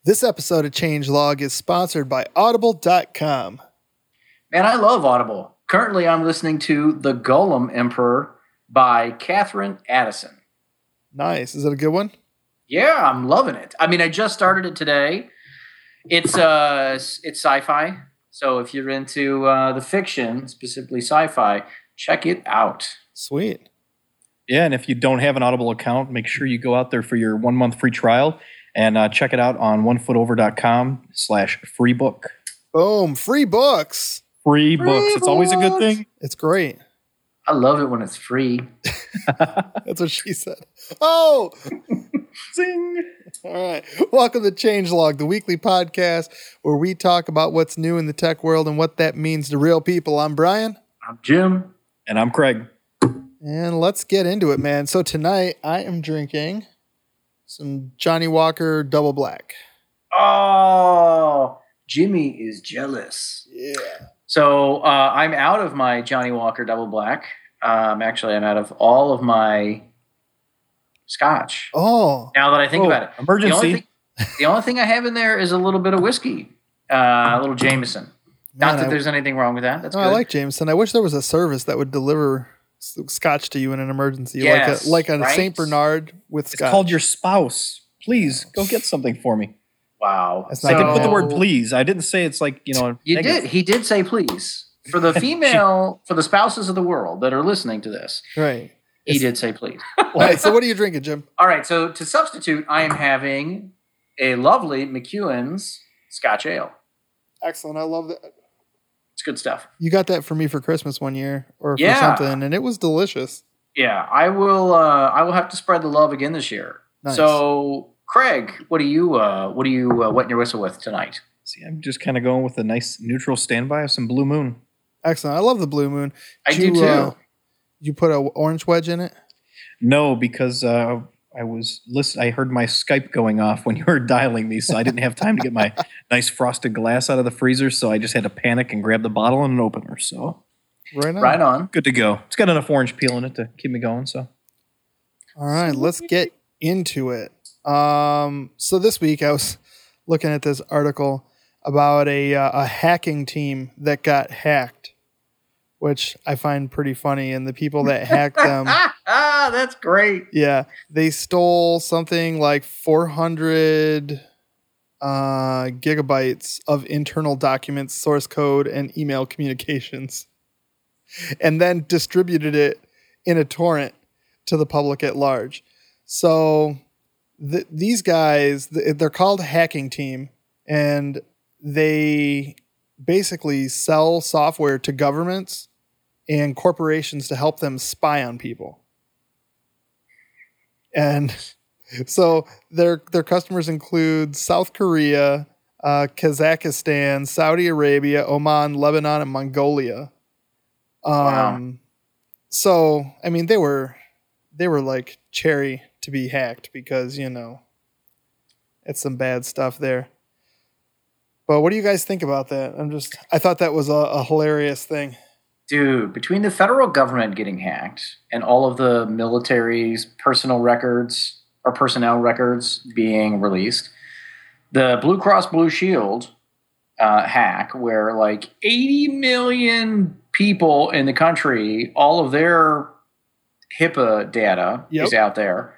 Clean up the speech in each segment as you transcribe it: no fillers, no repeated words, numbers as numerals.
This episode of Changelog is sponsored by Audible.com. Man, I love Audible. Currently, I'm listening to The Golem Emperor by Catherine Addison. Nice. Is that a good one? Yeah, I'm loving it. I mean, I just started it today. It's sci-fi. So if you're into the fiction, specifically sci-fi, check it out. Sweet. Yeah, and if you don't have an Audible account, make sure you go out there for your 1 month free trial and check it out on onefootover.com/freebook. Boom. Free books. Free books. It's always a good thing. It's great. I love it when it's free. That's what she said. Oh! Zing. All right. Welcome to Changelog, the weekly podcast where we talk about what's new in the tech world and what that means to real people. I'm Brian. I'm Jim. And I'm Craig. And let's get into it, man. So tonight I am drinking some Johnny Walker Double Black. Oh, Jimmy is jealous. Yeah. So I'm out of my Johnny Walker Double Black. Actually, I'm out of all of my scotch. Oh. Now that I think about it. Emergency. The only thing I have in there is a little bit of whiskey. A little Jameson. Not that there's anything wrong with that. That's good. I like Jameson. I wish there was a service that would deliver scotch to you in an emergency. Yes, like a right? St. Bernard with scotch. It's called your spouse. Please, go get something for me. Wow. So, I did put the word please. I didn't say it's like, You negative. did. He did say please. For the female, for the spouses of the world that are listening to this. Right. He did say please. All right, so what are you drinking, Jim? All right, so to substitute, I am having a lovely McEwen's Scotch Ale. Excellent. I love that. It's good stuff. You got that for me for Christmas one year or for Yeah. something, and it was delicious. Yeah, I will have to spread the love again this year. Nice. So, Craig, what are you wetting your whistle with tonight? See, I'm just kind of going with a nice neutral standby of some Blue Moon. Excellent. I love the Blue Moon. I do too. You put an orange wedge in it? No, because I heard my Skype going off when you were dialing me, so I didn't have time to get my nice frosted glass out of the freezer, so I just had to panic and grab the bottle and an opener. So Right on. good to go. It's got enough orange peel in it to keep me going. So All right, let's get into it. So this week I was looking at this article about a hacking team that got hacked, which I find pretty funny. And the people that hacked them, That's great. yeah, they stole something like 400 gigabytes of internal documents, source code, and email communications, and then distributed it in a torrent to the public at large. So these guys, they're called Hacking Team, and they basically sell software to governments and corporations to help them spy on people. And so their customers include South Korea, Kazakhstan, Saudi Arabia, Oman, Lebanon, and Mongolia. Wow. So, I mean, they were like cherry to be hacked because, it's some bad stuff there. But what do you guys think about that? I thought that was a hilarious thing. Dude, between the federal government getting hacked and all of the military's personnel records being released, the Blue Cross Blue Shield hack, where like 80 million people in the country, all of their HIPAA data is out there.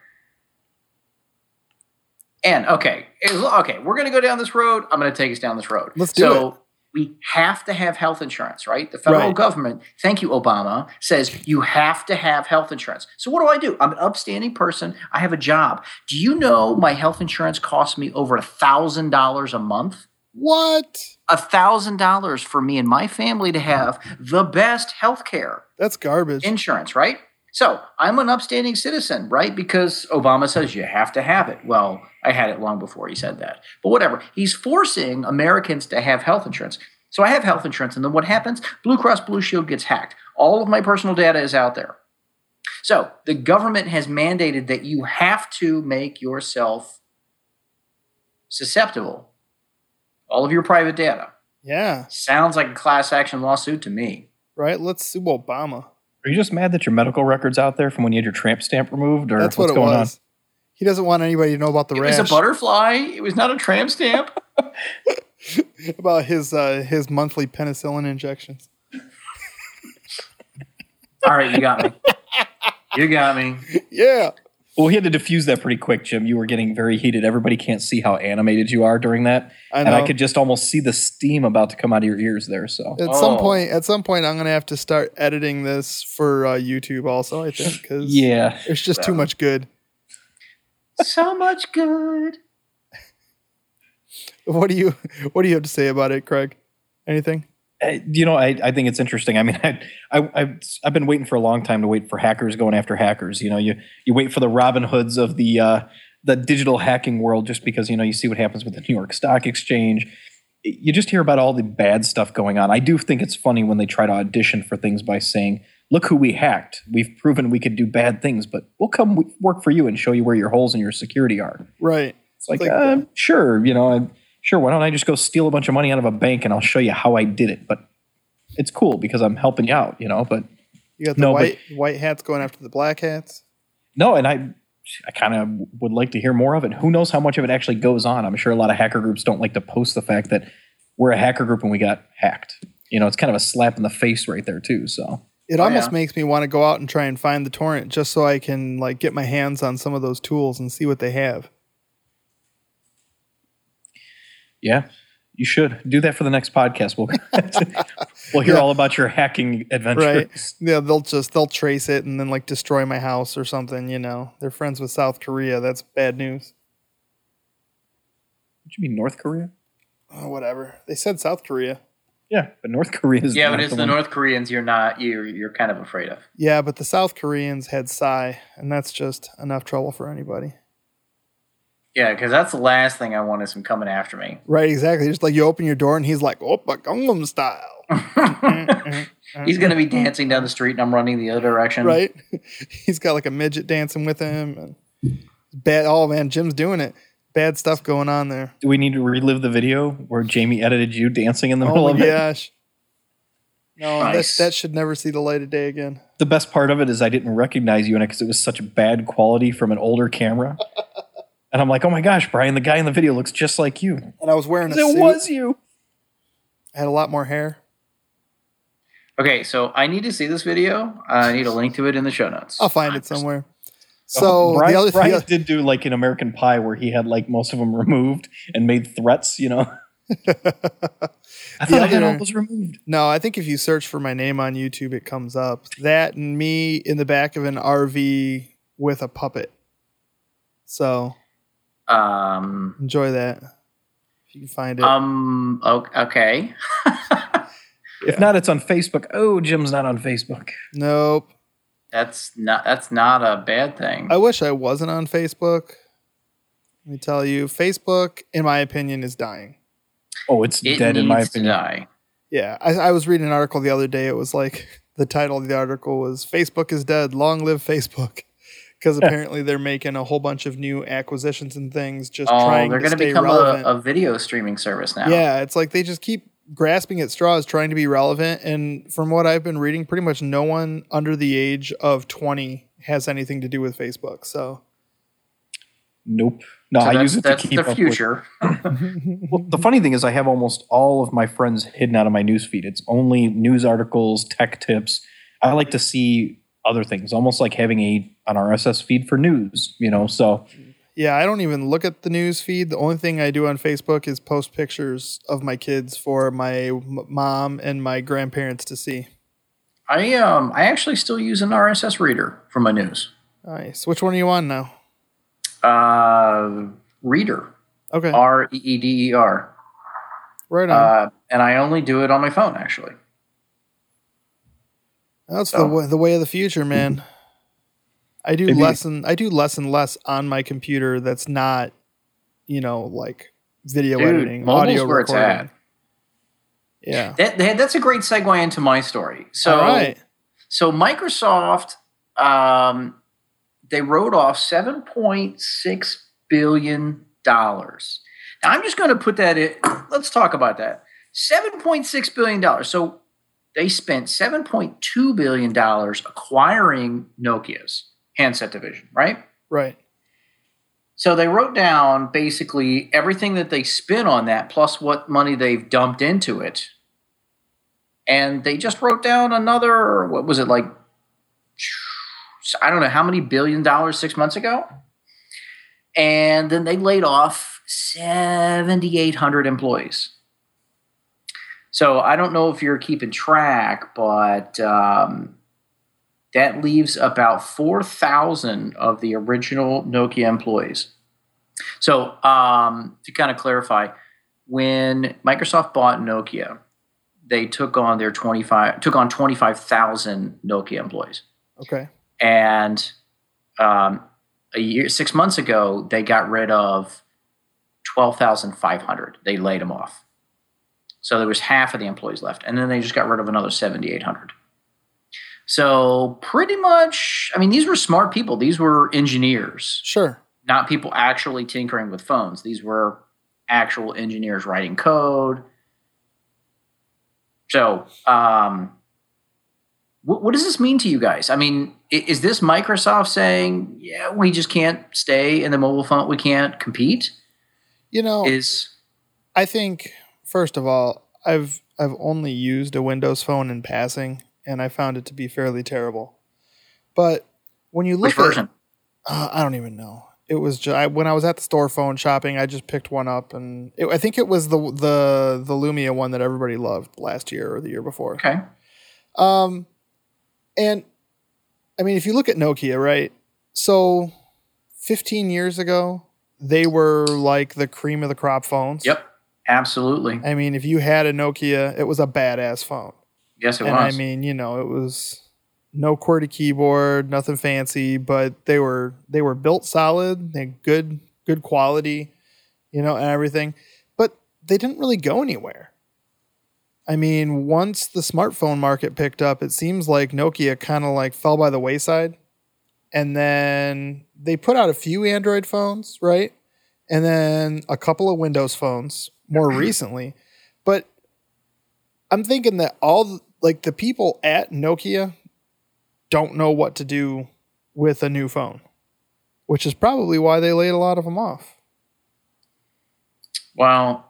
And okay, we're going to go down this road. I'm going to take us down this road. Let's do it. We have to have health insurance, right? The federal government, thank you, Obama, says you have to have health insurance. So what do? I'm an upstanding person. I have a job. Do you know my health insurance costs me over $1,000 a month? What? $1,000 for me and my family to have the best health care. That's garbage. Insurance, right? So I'm an upstanding citizen, right? Because Obama says you have to have it. Well, I had it long before he said that. But whatever. He's forcing Americans to have health insurance. So I have health insurance. And then what happens? Blue Cross Blue Shield gets hacked. All of my personal data is out there. So the government has mandated that you have to make yourself susceptible. All of your private data. Yeah. Sounds like a class action lawsuit to me. Right? Let's sue Obama. are you just mad that your medical record's out there from when you had your tramp stamp removed, or That's what's what it going was. He doesn't want anybody to know about the It rash. was a butterfly. It was not a tramp stamp. About his monthly penicillin injections. All right, you got me. You got me. Yeah. Well, he had to diffuse that pretty quick, Jim. You were getting very heated. Everybody can't see how animated you are during that. I know. And I could just almost see the steam about to come out of your ears there. So At some point, I'm gonna have to start editing this for YouTube. Also, I think because there's just too much good. So much good. What do you have to say about it, Craig? Anything? I think it's interesting. I mean, I've been waiting for a long time to wait for hackers going after hackers. You wait for the Robin Hoods of the digital hacking world, just because you see what happens with the New York Stock Exchange. You just hear about all the bad stuff going on. I do think it's funny when they try to audition for things by saying, "Look who we hacked. We've proven we could do bad things, but we'll come work for you and show you where your holes in your security are." Right. It's like sure, sure, why don't I just go steal a bunch of money out of a bank and I'll show you how I did it? But it's cool because I'm helping you out, but you got the white hats going after the black hats. No, and I kind of would like to hear more of it. Who knows how much of it actually goes on? I'm sure a lot of hacker groups don't like to post the fact that we're a hacker group and we got hacked. It's kind of a slap in the face right there too. So it almost makes me want to go out and try and find the torrent just so I can get my hands on some of those tools and see what they have. Yeah, you should do that for the next podcast. We'll hear all about your hacking adventures. Right? Yeah, they'll trace it and then destroy my house or something. They're friends with South Korea. That's bad news. What you mean, North Korea? Oh, whatever. They said South Korea. Yeah, but North Korea is. Yeah, but it's the North Koreans you're kind of afraid of. Yeah, but the South Koreans had Psy, and that's just enough trouble for anybody. Yeah, because that's the last thing I want is him coming after me. Right, exactly. Just you open your door and he's like, "Oppa Gangnam Style." He's going to be dancing down the street and I'm running the other direction. Right. He's got a midget dancing with him. And bad. Oh, man, Jim's doing it. Bad stuff going on there. Do we need to relive the video where Jamie edited you dancing in the middle of it? Oh, my gosh. No, nice. that should never see the light of day again. The best part of it is I didn't recognize you in it because it was such bad quality from an older camera. And I'm like, oh my gosh, Brian, the guy in the video looks just like you. And I was wearing a suit. It was you. I had a lot more hair. Okay, so I need to see this video. I need a link to it in the show notes. I'll find it somewhere. So Brian did do an American Pie where he had most of them removed and made threats, I thought I had all those removed. No, I think if you search for my name on YouTube, it comes up. That and me in the back of an RV with a puppet. So enjoy that if you can find it. Okay. If not, it's on Facebook. Oh, Jim's not on Facebook. Nope. That's not a bad thing. I wish I wasn't on Facebook. Let me tell you, Facebook, in my opinion, is dying. Oh, it's dead in my opinion. Die. Yeah, I was reading an article the other day. It was the title of the article was "Facebook is dead. Long live Facebook." Because apparently they're making a whole bunch of new acquisitions and things, just trying to stay relevant. They're going to become a video streaming service now. Yeah, it's they just keep grasping at straws, trying to be relevant. And from what I've been reading, pretty much no one under the age of 20 has anything to do with Facebook. So, nope. No, so I use it to keep up with. That's the future. Well, the funny thing is, I have almost all of my friends hidden out of my newsfeed. It's only news articles, tech tips. I like to see other things, almost like having an RSS feed for news, so. Yeah, I don't even look at the news feed. The only thing I do on Facebook is post pictures of my kids for my mom and my grandparents to see. I actually still use an RSS reader for my news. Nice. Which one are you on now? Reader. Okay. REEDER. Right on. And I only do it on my phone, actually. That's the way of the future, man. I do less and less on my computer. That's not, video editing, audio where recording. It's at. Yeah, that's a great segue into my story. So, all right. So Microsoft, they wrote off $7.6 billion. Now I'm just going to put that in. Let's talk about that. $7.6 billion. So they spent $7.2 billion acquiring Nokia's handset division, right? Right. So they wrote down basically everything that they spent on that, plus what money they've dumped into it. And they just wrote down another, what was it, like, I don't know how many $1 billion 6 months ago. And then they laid off 7,800 employees. So I don't know if you're keeping track, but that leaves about 4,000 of the original Nokia employees. So to kind of clarify, when Microsoft bought Nokia, they took on 25,000 Nokia employees. Okay. And 6 months ago, they got rid of 12,500. They laid them off. So there was half of the employees left. And then they just got rid of another 7,800. So pretty much, I mean, these were smart people. These were engineers. Sure. Not people actually tinkering with phones. These were actual engineers writing code. So what does this mean to you guys? I mean, is this Microsoft saying, yeah, we just can't stay in the mobile phone, we can't compete? You know, I think, first of all, I've only used a Windows phone in passing, and I found it to be fairly terrible. But when you look Which version? I don't even know. It was just, when I was at the store phone shopping, I just picked one up, and I think it was the Lumia one that everybody loved last year or the year before. Okay. And I mean, if you look at Nokia, right? So 15 years ago, they were like the cream of the crop phones. Yep, absolutely. I mean, if you had a Nokia, it was a badass phone. Yes, it was. I mean, you know, it was no QWERTY keyboard, nothing fancy, but they were built solid, they had good quality, you know, and everything. But they didn't really go anywhere. I mean, once the smartphone market picked up, it seems like Nokia kind of like fell by the wayside. And then they put out a few Android phones, right? And then a couple of Windows phones more recently. But I'm thinking that the people at Nokia don't know what to do with a new phone, which is probably why they laid a lot of them off. Well,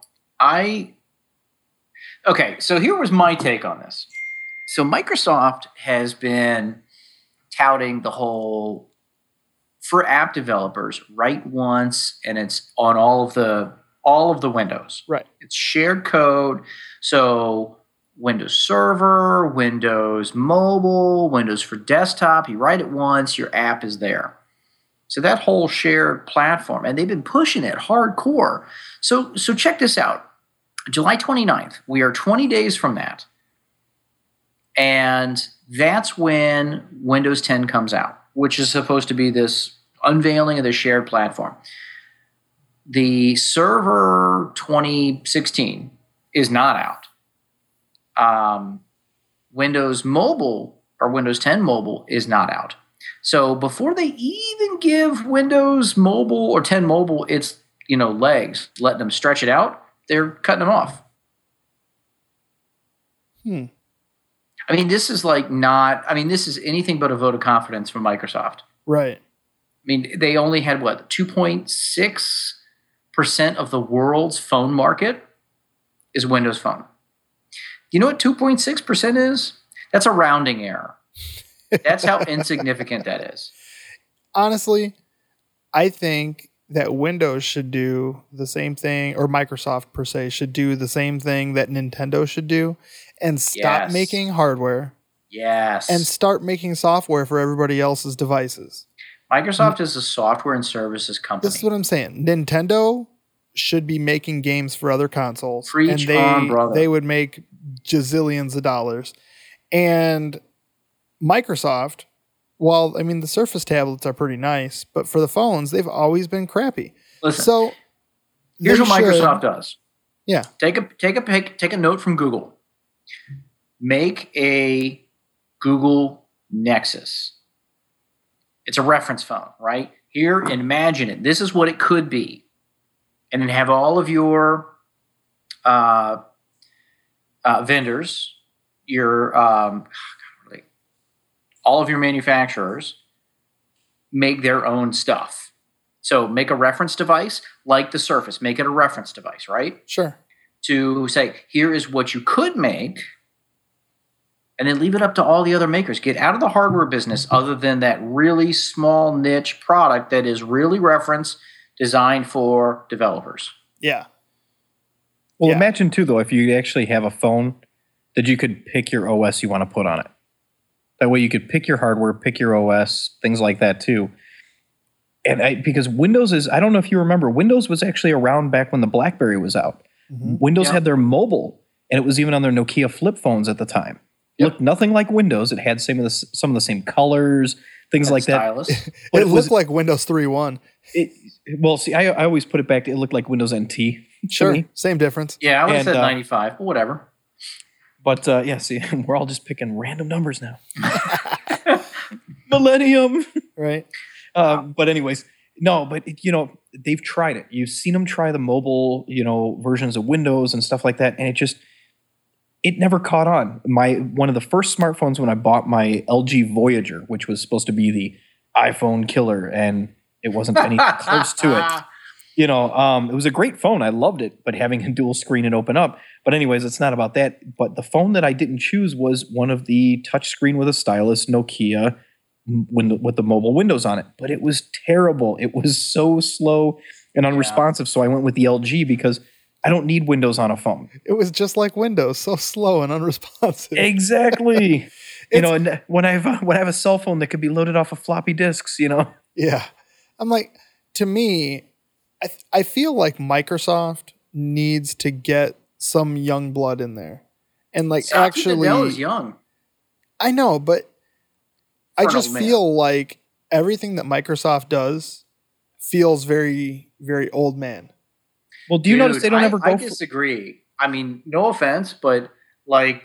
okay, so here was my take on this. So Microsoft has been touting the whole, for app developers, write once and it's on all of the Windows. Right. It's shared code. So Windows Server, Windows Mobile, Windows for desktop, you write it once, your app is there. So that whole shared platform, and they've been pushing it hardcore. So check this out. July 29th, we are 20 days from that. And that's when Windows 10 comes out, which is supposed to be this unveiling of the shared platform. The Server 2016 is not out. Windows Mobile or Windows 10 Mobile is not out. So before they even give Windows Mobile or 10 Mobile its legs, letting them stretch it out, they're cutting them off. I mean, this is this is anything but a vote of confidence from Microsoft. Right. I mean, they only had 2.6% of the world's phone market is Windows Phone. You know what 2.6% is? That's a rounding error. That's how insignificant that is. Honestly, I think that Windows should do the same thing, or Microsoft per se should do the same thing that Nintendo should do, and stop making hardware. Yes. And start making software for everybody else's devices. Microsoft is a software and services company. This is what I'm saying. Nintendo should be making games for other consoles. Preach on, brother. They would make gazillions of dollars. And Microsoft, well, I mean, the Surface tablets are pretty nice, but for the phones, they've always been crappy. Listen, so here's what Microsoft does. Yeah. Take a note from Google. Make a Google Nexus. It's a reference phone, right? Here, and imagine it. This is what it could be. And then have all of your vendors, all of your manufacturers make their own stuff. So make a reference device like the Surface. Make it a reference device, right? Sure. To say, here is what you could make, and then leave it up to all the other makers. Get out of the hardware business other than that really small niche product that is really reference designed for developers. Yeah. Well, Yeah. imagine too, though, if you actually have a phone that you could pick your OS you want to put on it. That way you could pick your hardware, pick your OS, things like that too. And because Windows is, I don't know if you remember, Windows was actually around back when the BlackBerry was out. Mhm. Windows had their mobile, and it was even on their Nokia flip phones at the time. It looked nothing like Windows. It had some of the same colors, things like Stylus. that. It looked like Windows 3.1. Well, see, I always put it back. It looked like Windows NT. to Sure. me. Same difference. Yeah, I would have And, said 95, but whatever. But yeah, see, we're all just picking random numbers now. Millennium. Right. But anyways, no, but they've tried it. You've seen them try the mobile, versions of Windows and stuff like that, and it never caught on. One of the first smartphones when I bought my LG Voyager, which was supposed to be the iPhone killer, and it wasn't anything close to it. It was a great phone. I loved it, but having a dual screen and open up. But anyways, it's not about that. But the phone that I didn't choose was one of the touchscreen with a stylus Nokia with the mobile windows on it. But it was terrible. It was so slow and unresponsive. So I went with the LG because I don't need Windows on a phone. It was just like Windows, so slow and unresponsive. Exactly. And when I have a cell phone that could be loaded off of floppy disks, Yeah. I'm like, to me, I feel like Microsoft needs to get some young blood in there. And like Satya actually Nadella is young. I know, but I For an just old man. feel like everything that Microsoft does feels very, very old man. Well, do you notice they don't ever go I disagree. I mean, no offense, but like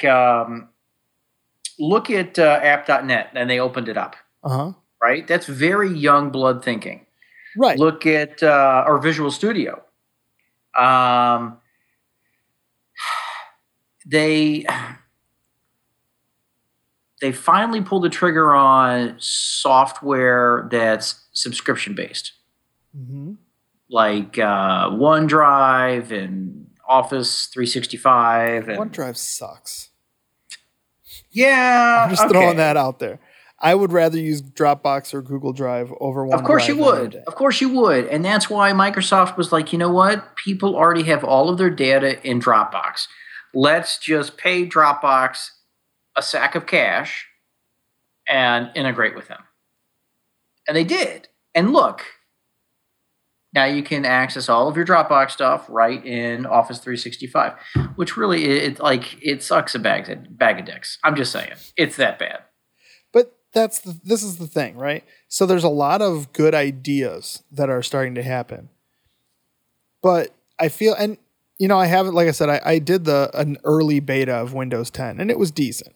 look at app.net, and they opened it up, Uh-huh. right? That's very young blood thinking. Right. Look at our Visual Studio. They finally pulled the trigger on software that's subscription based, Mm-hmm. like OneDrive and Office 365. And OneDrive sucks. yeah, I'm just throwing that out there. I would rather use Dropbox or Google Drive over OneDrive. Of course you any would. day. Of course you would. And that's why Microsoft was like, you know what? People already have all of their data in Dropbox. Let's just pay Dropbox a sack of cash and integrate with them. And they did. And look, now you can access all of your Dropbox stuff right in Office 365, which really it sucks a bag of dicks. I'm just saying. It's that bad. But this is the thing, right? So there's a lot of good ideas that are starting to happen. But I feel, and I haven't, like I said, I did an early beta of Windows 10 and it was decent.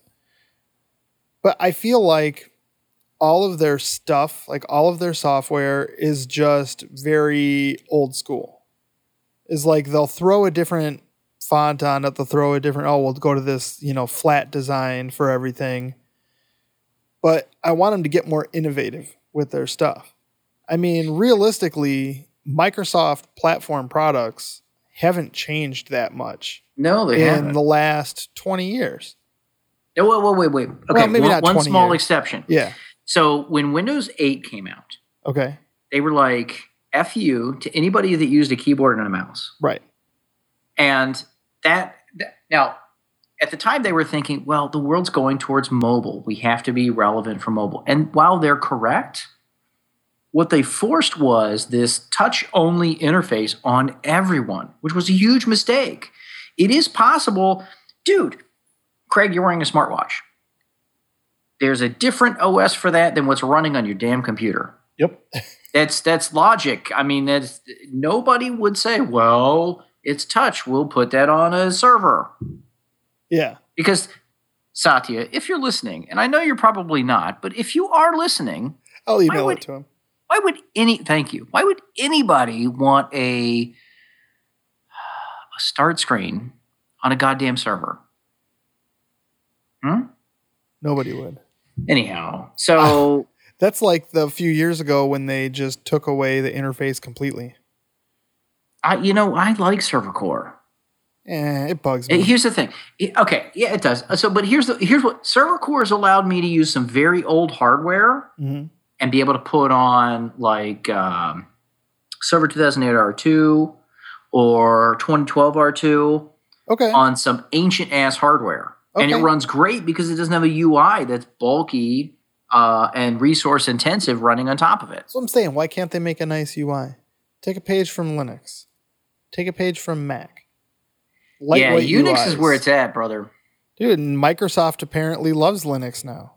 But I feel like all of their stuff, like all of their software is just very old school. Is like they'll throw a different font on it, they'll throw a different, we'll go to this, flat design for everything. But I want them to get more innovative with their stuff. I mean, realistically, Microsoft platform products haven't changed that much No, they in haven't. the last 20 years. No, wait. Okay, Well, maybe not one 20 small years. exception. Yeah. So when Windows 8 came out, Okay. they were like, F you to anybody that used a keyboard and a mouse. Right. And now, at the time they were thinking, well, the world's going towards mobile. We have to be relevant for mobile. And while they're correct, what they forced was this touch-only interface on everyone, which was a huge mistake. It is possible. Dude, Craig, you're wearing a smartwatch. There's a different OS for that than what's running on your damn computer. Yep. That's logic. I mean, nobody would say, well, it's touch. We'll put that on a server. Yeah. Because, Satya, if you're listening, and I know you're probably not, but if you are listening, I'll email it to him. thank you. Why would anybody want a start screen on a goddamn server? Nobody would. Anyhow, so That's like the few years ago when they just took away the interface completely. I like server core. It bugs me. Here's the thing. Okay, yeah, it does. So, but here's what server core has allowed me to use some very old hardware and be able to put on like Server 2008 R2 or 2012 R2 on some ancient ass hardware, and it runs great because it doesn't have a UI that's bulky and resource intensive running on top of it. So I'm saying, why can't they make a nice UI? Take a page from Linux. Take a page from Mac. Lightweight Unix UIs. is where it's at, brother. Dude, and Microsoft apparently loves Linux now.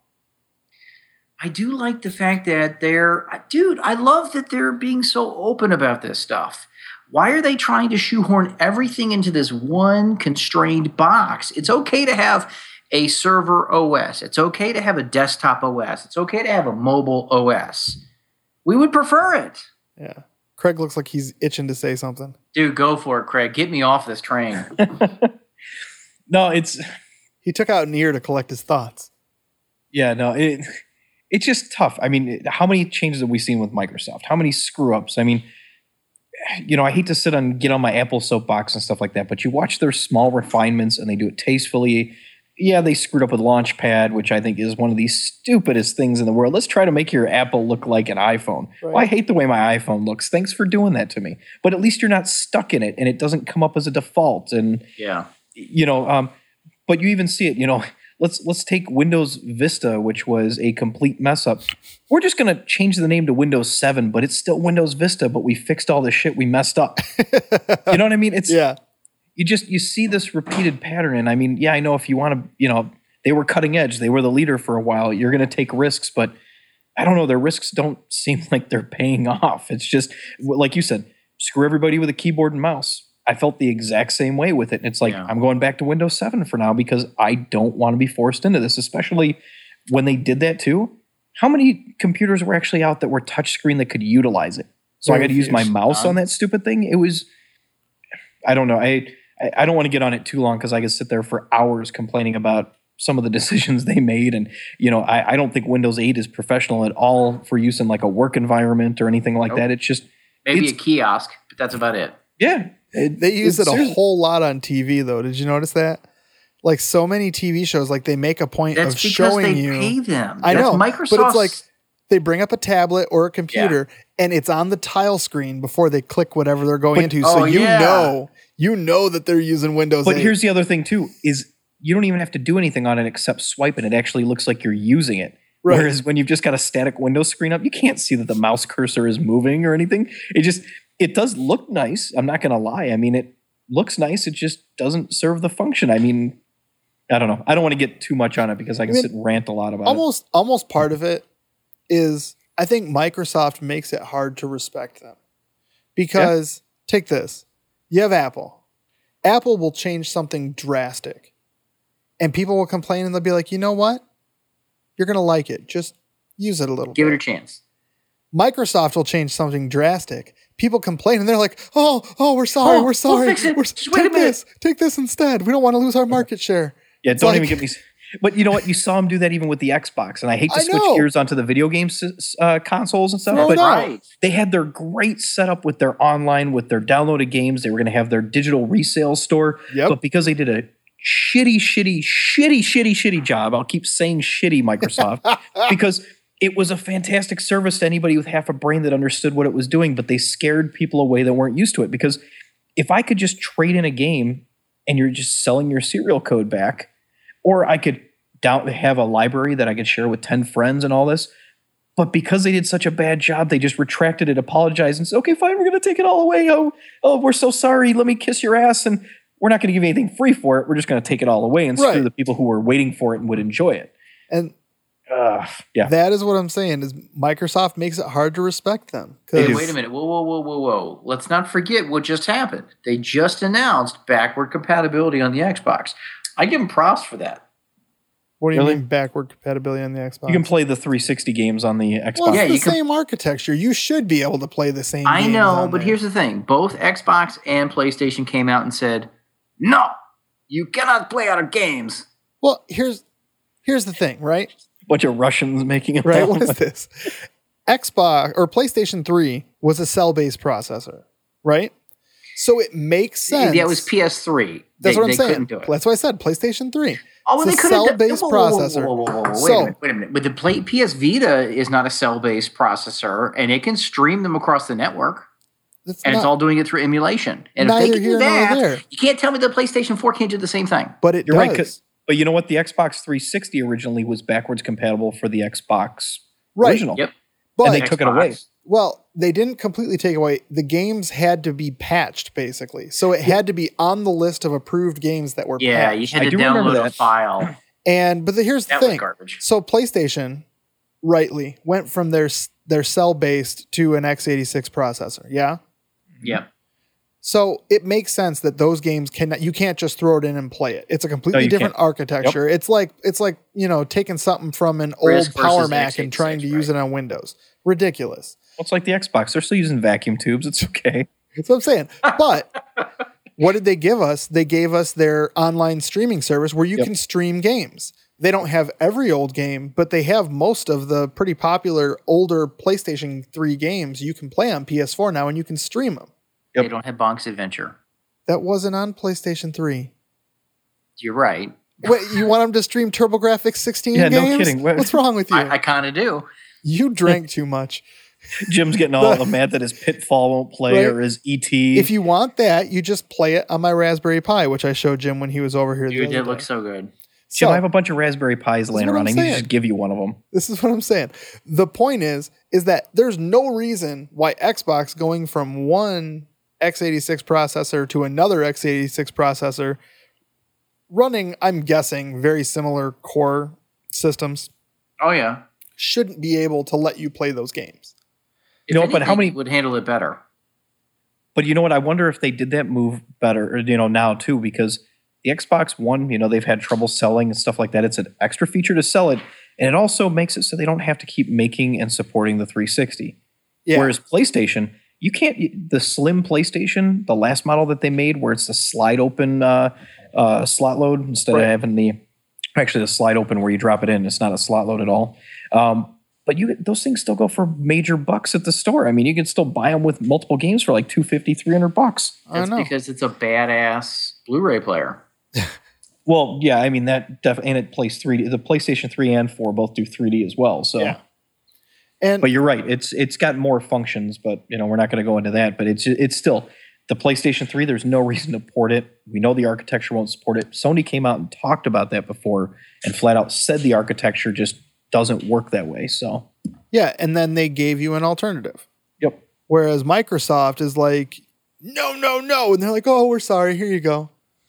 I do like the fact that I love that they're being so open about this stuff. Why are they trying to shoehorn everything into this one constrained box? It's okay to have a server OS. It's okay to have a desktop OS. It's okay to have a mobile OS. We would prefer it. Yeah. Craig looks like he's itching to say something. Dude, go for it, Craig. Get me off this train. No, he took out an ear to collect his thoughts. Yeah, no, it's just tough. I mean, how many changes have we seen with Microsoft? How many screw ups? I mean, I hate to get on my Apple soapbox and stuff like that, but you watch their small refinements and they do it tastefully. Yeah, they screwed up with Launchpad, which I think is one of the stupidest things in the world. Let's try to make your Apple look like an iPhone. Right. Well, I hate the way my iPhone looks. Thanks for doing that to me. But at least you're not stuck in it and it doesn't come up as a default. And but you even see it, let's take Windows Vista, which was a complete mess up. We're just going to change the name to Windows 7, but it's still Windows Vista, but we fixed all the shit we messed up. You know what I mean? You see this repeated pattern. And I mean, I know if you want to, they were cutting edge. They were the leader for a while. You're going to take risks, but I don't know. Their risks don't seem like they're paying off. It's just, like you said, screw everybody with a keyboard and mouse. I felt the exact same way with it. And it's like, I'm going back to Windows 7 for now because I don't want to be forced into this, especially when they did that too. How many computers were actually out that were touchscreen that could utilize it? So I got to use my mouse on that stupid thing. It was, I don't know. I don't want to get on it too long because I could sit there for hours complaining about some of the decisions they made. And, I don't think Windows 8 is professional at all for use in like a work environment or anything like that. It's just maybe a kiosk, but that's about it. Yeah. They use it a whole lot on TV though. Did you notice that? Like so many TV shows, like they make a point of showing you. That's because they pay them. I know, Microsoft's, but it's like they bring up a tablet or a computer and it's on the tile screen before they click whatever they're going into. So you know that they're using Windows 8. But here's the other thing too, is you don't even have to do anything on it except swipe and it actually looks like you're using it. Right. Whereas when you've just got a static Windows screen up, you can't see that the mouse cursor is moving or anything. It does look nice. I'm not going to lie. I mean, it looks nice. It just doesn't serve the function. I mean, I don't know. I don't want to get too much on it because I can sit and rant a lot about it. Almost part of it is I think Microsoft makes it hard to respect them. Because take this. You have Apple. Apple will change something drastic. And people will complain and they'll be like, you know what? You're going to like it. Just use it a little bit. Give it a chance. Microsoft will change something drastic. People complain and they're like, oh, we're sorry. We're sorry. We'll fix it. Just wait a minute. Take this instead. We don't want to lose our market share. Yeah, don't even get me. But you know what? You saw them do that even with the Xbox. And I hate to switch gears onto the video game consoles and stuff. But they had their great setup with their online, with their downloaded games. They were going to have their digital resale store. Yep. But because they did a shitty job, I'll keep saying shitty, Microsoft, because it was a fantastic service to anybody with half a brain that understood what it was doing, but they scared people away that weren't used to it. Because if I could just trade in a game and you're just selling your serial code back, or I could have a library that I could share with 10 friends and all this. But because they did such a bad job, they just retracted it, apologized, and said, okay, fine, we're going to take it all away. Oh, we're so sorry. Let me kiss your ass. And we're not going to give you anything free for it. We're just going to take it all away and screw the people who were waiting for it and would enjoy it. And that is what I'm saying, is Microsoft makes it hard to respect them. Hey, wait a minute. Whoa. Let's not forget what just happened. They just announced backward compatibility on the Xbox. I give them props for that. What do you mean backward compatibility on the Xbox? You can play the 360 games on the Xbox. Well, it's the same architecture. You should be able to play the same games. I know, but here's the thing. Both Xbox and PlayStation came out and said, no, you cannot play our games. Well, here's the thing, right? Bunch of Russians making it. Right? What is this? Xbox or PlayStation 3 was a cell-based processor, right? So it makes sense. Yeah, it was PS3. That's what I'm saying. Couldn't do it. That's why I said PlayStation 3. Oh, well, It's they a could have cell-based processor. Wait a minute. But the PS Vita is not a cell-based processor, and it can stream them across the network. It's all doing it through emulation. And if they can do that, you can't tell me the PlayStation 4 can't do the same thing. But it You're does. right. But you know what? The Xbox 360 originally was backwards compatible for the Xbox original. Yep. But and they took it away. Well, they didn't completely take away. The games had to be patched, basically. So it had to be on the list of approved games that were patched. Yeah, you had to download a file. But here's the thing. Was garbage. So PlayStation, rightly, went from their cell-based to an x86 processor. Yeah? Yeah. So it makes sense that those games you can't just throw it in and play it. It's a completely different architecture. Yep. It's like, taking something from an old Power Mac and trying to use it on Windows. Ridiculous. Well, it's like the Xbox. They're still using vacuum tubes. It's okay. That's what I'm saying. But what did they give us? They gave us their online streaming service where you can stream games. They don't have every old game, but they have most of the pretty popular older PlayStation 3 games you can play on PS4 now, and you can stream them. They don't have Bonk's Adventure. That wasn't on PlayStation 3. You're right. Wait, you want them to stream TurboGrafx 16 games? No kidding. What's wrong with you? I kind of do. You drank too much. Jim's getting all mad that his Pitfall won't play or his E.T. If you want that, you just play it on my Raspberry Pi, which I showed Jim when he was over here. Dude, it looks so good. Jim, I have a bunch of Raspberry Pis laying around. I need to just give you one of them. This is what I'm saying. The point is that there's no reason why Xbox going from one x86 processor to another x86 processor running, I'm guessing, very similar core systems. Oh, yeah. Shouldn't be able to let you play those games. But how many would handle it better? But you know what? I wonder if they did that move better, now too, because the Xbox One, they've had trouble selling and stuff like that. It's an extra feature to sell it, and it also makes it so they don't have to keep making and supporting the 360. Yeah. Whereas PlayStation, you can't. The slim PlayStation, the last model that they made, where it's the slide open slot load instead of having the slide open where you drop it in. It's not a slot load at all. But those things still go for major bucks at the store. I mean, you can still buy them with multiple games for like $250, $300. That's because it's a badass Blu-ray player. Well, yeah, I mean that definitely, and it plays 3D. The PlayStation 3 and 4 both do 3D as well. So, yeah. But you're right. It's got more functions, but we're not going to go into that. But it's still the PlayStation 3. There's no reason to port it. We know the architecture won't support it. Sony came out and talked about that before, and flat out said the architecture just doesn't work that way. So yeah, and then they gave you an alternative. Yep. Whereas Microsoft is like, no, and they're like, oh, we're sorry. Here you go.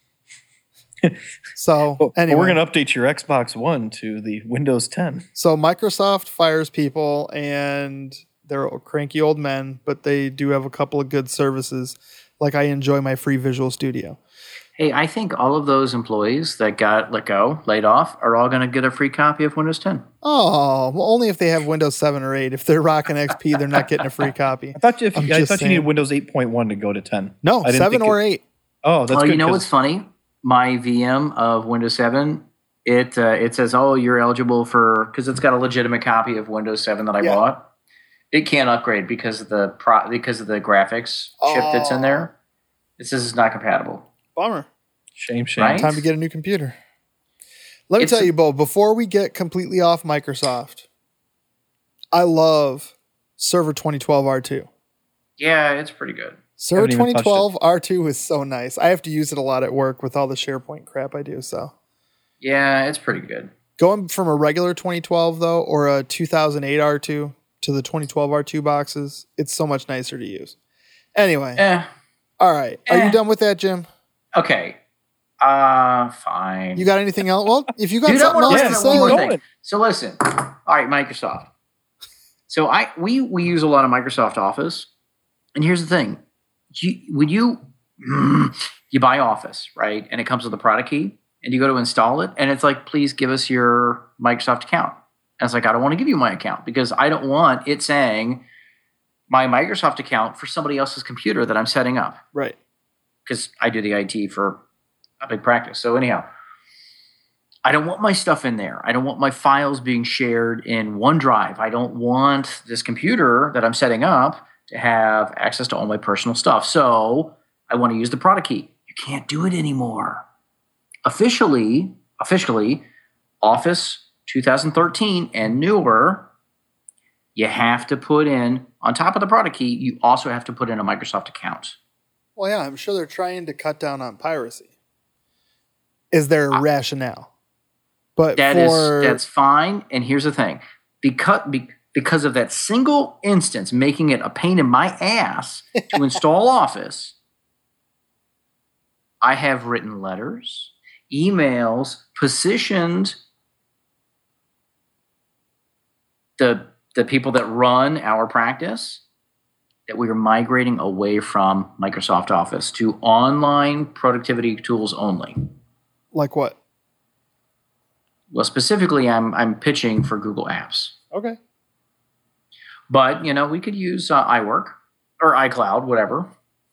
So anyway, we're going to update your Xbox One to the Windows 10. So Microsoft fires people, and they're cranky old men, but they do have a couple of good services. Like I enjoy my free Visual Studio. Hey, I think all of those employees that got laid off, are all going to get a free copy of Windows 10. Oh, well, only if they have Windows 7 or 8. If they're rocking XP, they're not getting a free copy. I thought you needed Windows 8.1 to go to 10. No, 7 or 8. Oh, that's good. You know what's funny? My VM of Windows 7, it says, oh, you're eligible for, because it's got a legitimate copy of Windows 7 that I bought. It can't upgrade because of the graphics chip that's in there. It says it's not compatible. Bummer. Shame. Right? Time to get a new computer. Let me tell you, Bo, before we get completely off Microsoft, I love Server 2012 R2. Yeah, it's pretty good. Server 2012 R2 is so nice. I have to use it a lot at work with all the SharePoint crap I do. So yeah, it's pretty good. Going from a regular 2012 though, or a 2008 R2 to the 2012 R2 boxes, it's so much nicer to use. Anyway, all right. Are you done with that, Jim? Okay. Fine. You got anything else? Well, if you got something else to say. So listen. All right, Microsoft. So we use a lot of Microsoft Office, and here's the thing: you buy Office, right? And it comes with a product key, and you go to install it, and it's like, please give us your Microsoft account. And it's like, I don't want to give you my account because I don't want it saying my Microsoft account for somebody else's computer that I'm setting up. Right. Because I do the IT for a big practice. So anyhow, I don't want my stuff in there. I don't want my files being shared in OneDrive. I don't want this computer that I'm setting up to have access to all my personal stuff. So I want to use the product key. You can't do it anymore. Officially, Office 2013 and newer, you have to put in, on top of the product key, you also have to put in a Microsoft account. Well, yeah, I'm sure they're trying to cut down on piracy. Is there a rationale? But That's fine. And here's the thing. Because of that single instance making it a pain in my ass to install Office, I have written letters, emails, petitioned the people that run our practice that we are migrating away from Microsoft Office to online productivity tools only. Like what? Well, specifically, I'm pitching for Google Apps. Okay. But, we could use iWork or iCloud, whatever.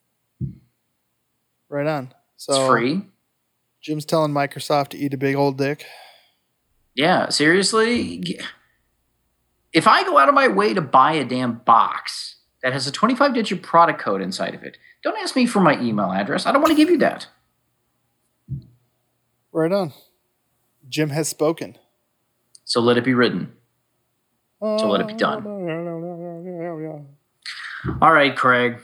Right on. So it's free. Jim's telling Microsoft to eat a big old dick. Yeah, seriously. If I go out of my way to buy a damn box that has a 25-digit product code inside of it, don't ask me for my email address. I don't want to give you that. Right on. Jim has spoken. So let it be written. So let it be done. All right, Craig.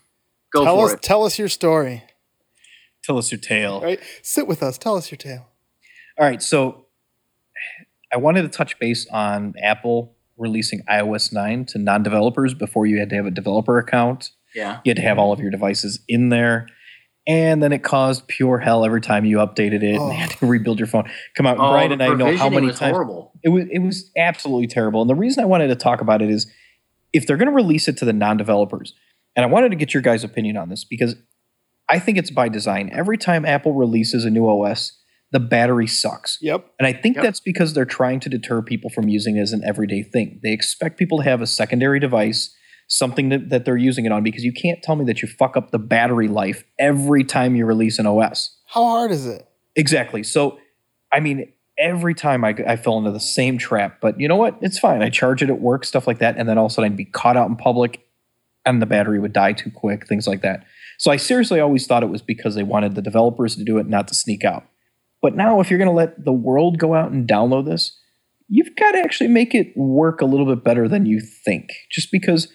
Tell us your story. Tell us your tale. Right? Sit with us. Tell us your tale. All right. So I wanted to touch base on Apple releasing iOS 9 to non-developers before you had to have a developer account. Yeah. You had to have all of your devices in there. And then it caused pure hell every time you updated it and had to rebuild your phone. Come on, Brian and I know how many times. Horrible. It was absolutely terrible. And the reason I wanted to talk about it is if they're going to release it to the non-developers, and I wanted to get your guys' opinion on this because I think it's by design. Every time Apple releases a new OS, the battery sucks. Yep. And I think that's because they're trying to deter people from using it as an everyday thing. They expect people to have a secondary device, something that they're using it on, because you can't tell me that you fuck up the battery life every time you release an OS. How hard is it? Exactly. So, I mean, every time I fell into the same trap, but you know what? It's fine. I charge it at work, stuff like that, and then all of a sudden I'd be caught out in public and the battery would die too quick, things like that. So I seriously always thought it was because they wanted the developers to do it, not to sneak out. But now if you're going to let the world go out and download this, you've got to actually make it work a little bit better than you think. Just because,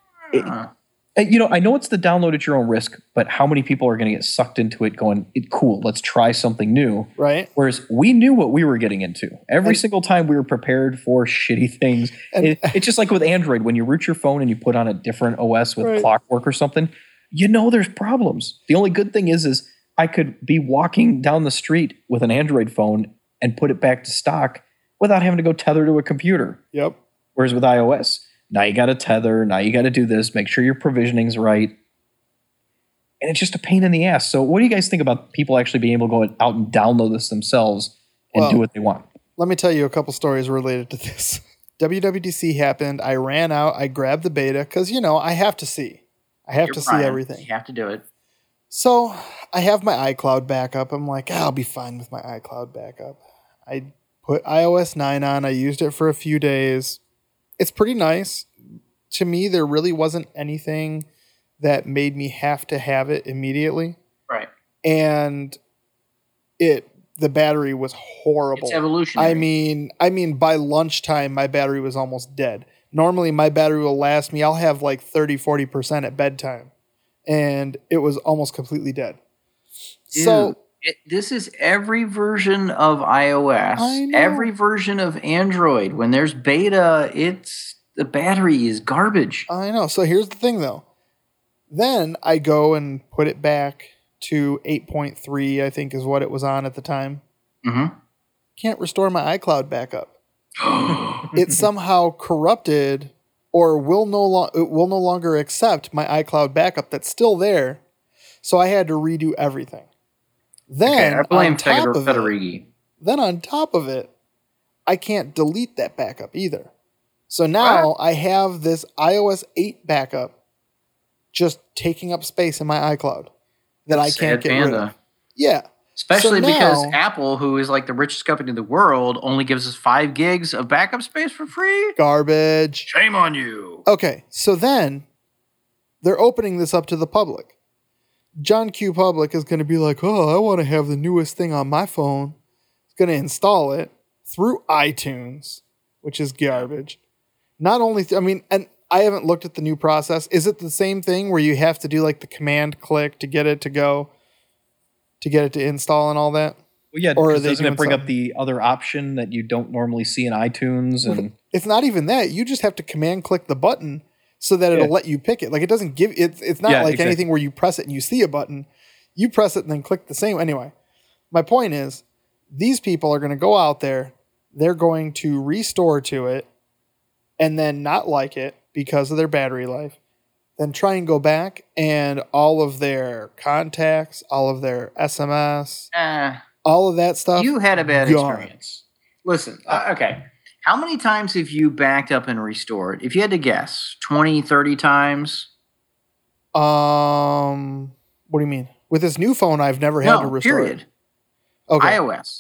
I know it's the download at your own risk, but how many people are going to get sucked into it going, cool, let's try something new. Right. Whereas we knew what we were getting into. Every single time we were prepared for shitty things. It's just like with Android, when you root your phone and you put on a different OS with Clockwork or something, there's problems. The only good thing is I could be walking down the street with an Android phone and put it back to stock without having to go tether to a computer. Yep. Whereas with iOS, now you got to tether, now you got to do this, make sure your provisioning's right. And it's just a pain in the ass. So what do you guys think about people actually being able to go out and download this themselves and do what they want? Let me tell you a couple stories related to this. WWDC happened. I ran out. I grabbed the beta because, I have to see. I have to see everything. You have to do it. So I have my iCloud backup. I'm like, I'll be fine with my iCloud backup. I put iOS 9 on. I used it for a few days. It's pretty nice. To me, there really wasn't anything that made me have to have it immediately. Right. And the battery was horrible. It's evolutionary. I mean, by lunchtime, my battery was almost dead. Normally, my battery will last me. I'll have like 30, 40% at bedtime. And it was almost completely dead. Dude, this is every version of iOS, every version of Android. When there's beta, the battery is garbage. I know. So here's the thing, though. Then I go and put it back to 8.3, I think is what it was on at the time. Mm-hmm. Can't restore my iCloud backup. It somehow corrupted or it will no longer accept my iCloud backup that's still there. So I had to redo everything. Then I blame on top of Federighi. Then on top of it, I can't delete that backup either. So now I have this iOS 8 backup just taking up space in my iCloud that I can't get rid of. Yeah. Especially So because now- Apple, who is like the richest company in the world, only gives us 5 gigs of backup space for free. Garbage. Shame on you. Okay, so then they're opening this up to the public. John Q. Public is going to be like, oh, I want to have the newest thing on my phone. It's going to install it through iTunes, which is garbage. Not only, and I haven't looked at the new process. Is it the same thing where you have to do like the command click to get it to go, to get it to install and all that? Well, yeah, Or are because they doesn't it doing bring up something? the other option that you don't normally see in iTunes? And It's not even that. You just have to command click the button so that it'll Yeah. let you pick it. Like it doesn't give it's not Yeah, like exactly. anything where you press it and you see a button. You press it and then click the same. Anyway, my point is these people are going to go out there, they're going to restore to it and then not like it because of their battery life. Then try and go back and all of their contacts, all of their SMS, all of that stuff. You had a bad gone. experience. Listen, okay. How many times have you backed up and restored? If you had to guess, 20, 30 times? What do you mean? With this new phone, I've never had to No, restore period. it. Okay.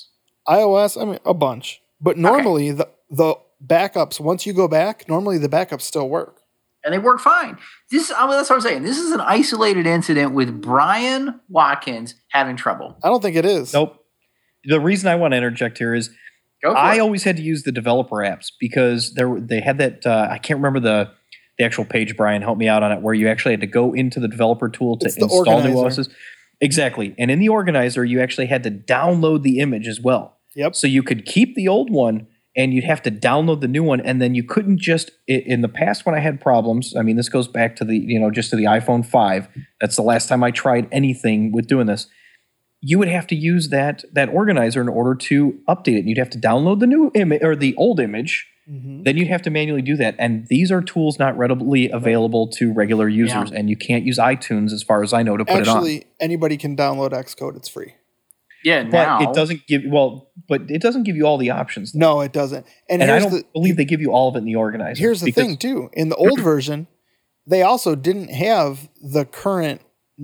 iOS. A bunch. But normally the backups, once you go back, normally the backups still work. And they work fine. That's what I'm saying. This is an isolated incident with Brian Watkins having trouble. I don't think it is. nope. The reason I want to interject here is Go for I it. always had to use the developer apps because they had that. I can't remember the actual page. Brian, help me out on it. Where you actually had to go into the developer tool to It's the install new organizer. OSs. Exactly, and in the organizer, you actually had to download the image as well. Yep. So you could keep the old one, and you'd have to download the new one, and then you couldn't just. In the past, when I had problems, I mean, this goes back to the just to the iPhone 5. That's the last time I tried anything with doing this. You would have to use that organizer in order to update it. You'd have to download the new image or the old image. Mhm. Then you'd have to manually do that. And these are tools not readily available to regular users. Yeah. And you can't use iTunes, as far as I know, to put it on. Actually, anybody can download Xcode. It's free. Yeah, But now. it doesn't give you all the options. No, it doesn't. And And I here's don't believe they give you all of it in the organizer. here's the because- thing too. In the old version, they also didn't have the current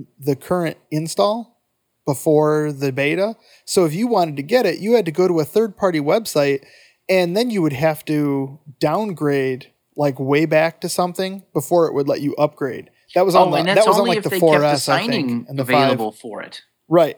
install before the beta. So if you wanted to get it, you had to go to a third-party website and then you would have to downgrade like way back to something before it would let you upgrade. That was on and that that's was on only like if the they kept the 4S, I think, signing and the available 5. for it. Right.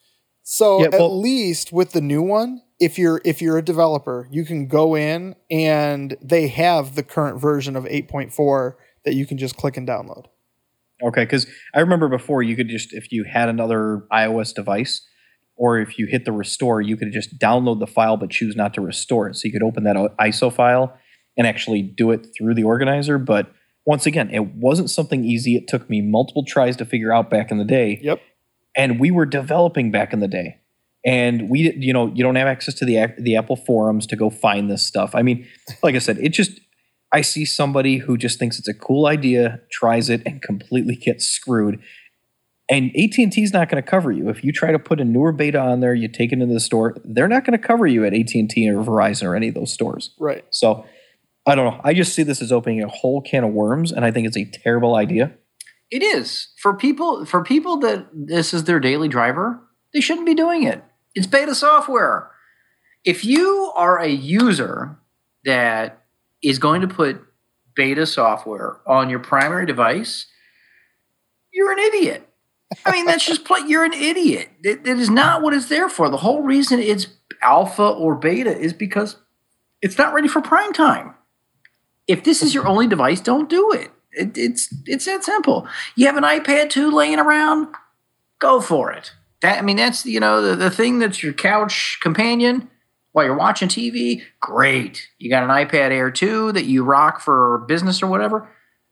So Yeah, well- at least with the new one, if you're a developer, you can go in and they have the current version of 8.4 that you can just click and download. Okay, because I remember before you could just, if you had another iOS device, or if you hit the restore, you could just download the file but choose not to restore it. So you could open that ISO file and actually do it through the organizer. But once again, it wasn't something easy. It took me multiple tries to figure out back in the day. Yep. And we were developing back in the day. And we, you don't have access to the Apple forums to go find this stuff. I mean, like I said, I see somebody who just thinks it's a cool idea, tries it, and completely gets screwed. And AT&T is not going to cover you. If you try to put a newer beta on there, you take it into the store, they're not going to cover you at AT&T or Verizon or any of those stores. Right. So, I don't know. I just see this as opening a whole can of worms, and I think it's a terrible idea. It is. For people that this is their daily driver, they shouldn't be doing it. It's beta software. If you are a user that is going to put beta software on your primary device, you're an idiot. I mean, that's just you're an idiot. That is not what it's there for. The whole reason it's alpha or beta is because it's not ready for prime time. If this is your only device, don't do it. It's that simple. You have an iPad 2 laying around, go for it. That's the thing that's your couch companion while you're watching TV. Great. You got an iPad Air 2 that you rock for business or whatever.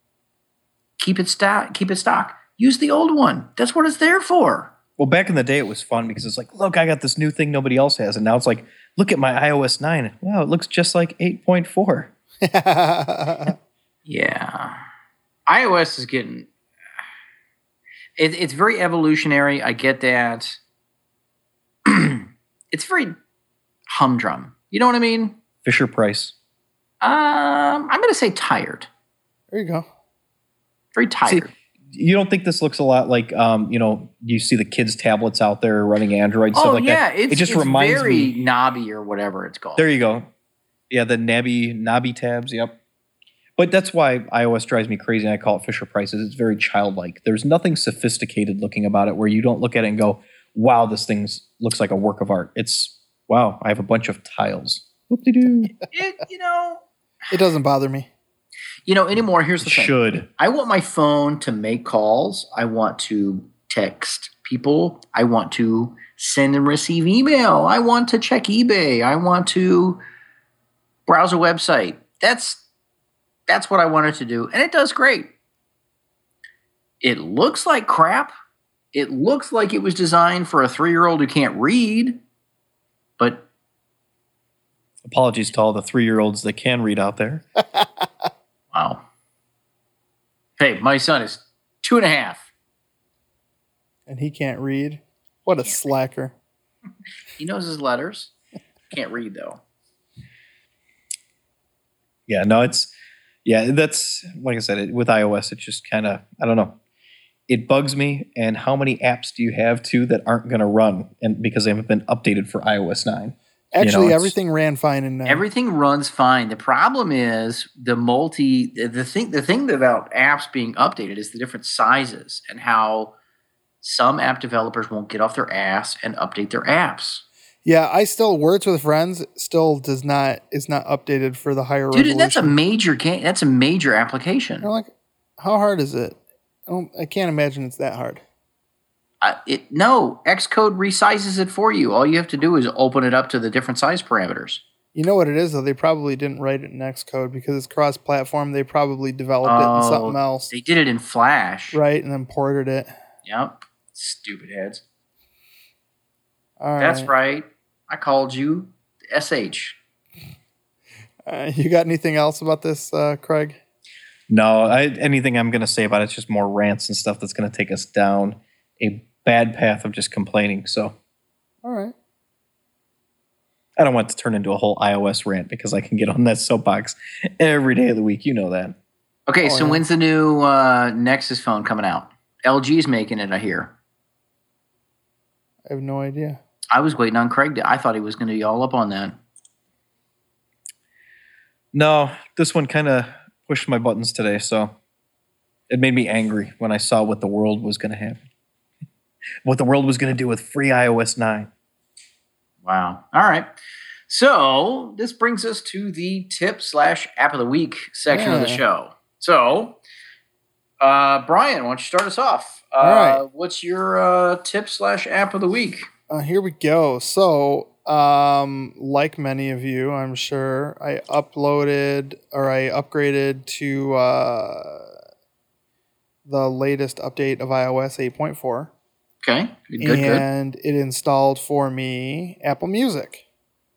Keep it stock. Use the old one. That's what it's there for. Well, back in the day, it was fun because it's like, look, I got this new thing nobody else has. And now it's like, look at my iOS 9. Wow, it looks just like 8.4. Yeah. iOS is getting... It's very evolutionary. I get that. It's very humdrum. You know what I mean? Fisher Price. I'm going to say tired. There you go. Very tired. You don't think this looks a lot like, you see the kids' tablets out there running Android, stuff like that? It just reminds very me. knobby or whatever it's called. There you go. Yeah, the knobby tabs, yep. But that's why iOS drives me crazy, and I call it Fisher Prices. It's very childlike. There's nothing sophisticated looking about it where you don't look at it and go, wow, this thing looks like a work of art. It's, wow, I have a bunch of tiles. Whoop-de-doo. It doesn't bother me. Anymore, here's the thing. Should. I want my phone to make calls. I want to text people. I want to send and receive email. I want to check eBay. I want to browse a website. That's what I wanted to do, and it does great. It looks like crap. It looks like it was designed for a 3-year-old who can't read, but apologies to all the 3-year-olds that can read out there. Wow. Hey, my son is 2.5. And he can't read? What a slacker. He knows his letters. Can't read, though. Yeah, no, that's, like I said, with iOS, it's just kind of, I don't know. It bugs me. And how many apps do you have, too, that aren't going to run and because they haven't been updated for iOS 9? Actually, everything ran fine in 9. Everything runs fine. The problem is the thing about apps being updated is the different sizes and how some app developers won't get off their ass and update their apps. Yeah, Words with Friends still is not updated for the higher resolution. Dude, that's a major game. That's a major application. Like, how hard is it? I can't imagine it's that hard. No, Xcode resizes it for you. All you have to do is open it up to the different size parameters. You know what it is, though? They probably didn't write it in Xcode because it's cross-platform. They probably developed it in something else. They did it in Flash. Right, and then ported it. Yep. Stupid heads. All right. That's right. I called you SH. You got anything else about this, Craig? No, anything I'm going to say about it's just more rants and stuff that's going to take us down a bad path of just complaining. So, all right. I don't want it to turn into a whole iOS rant because I can get on that soapbox every day of the week. You know that. Okay, so when's the new Nexus phone coming out? LG's making it, I hear. I have no idea. I was waiting on Craig. I thought he was going to be all up on that. No, this one kind of pushed my buttons today, so it made me angry when I saw what the world was going to happen. What the world was going to do with free iOS 9. Wow. All right. So this brings us to the tip/app of the week section of the show. So, Brian, why don't you start us off? All right. What's your tip/app of the week? Here we go. So, like many of you, I'm sure, I upgraded to the latest update of iOS 8.4. Okay, good. And it installed for me Apple Music.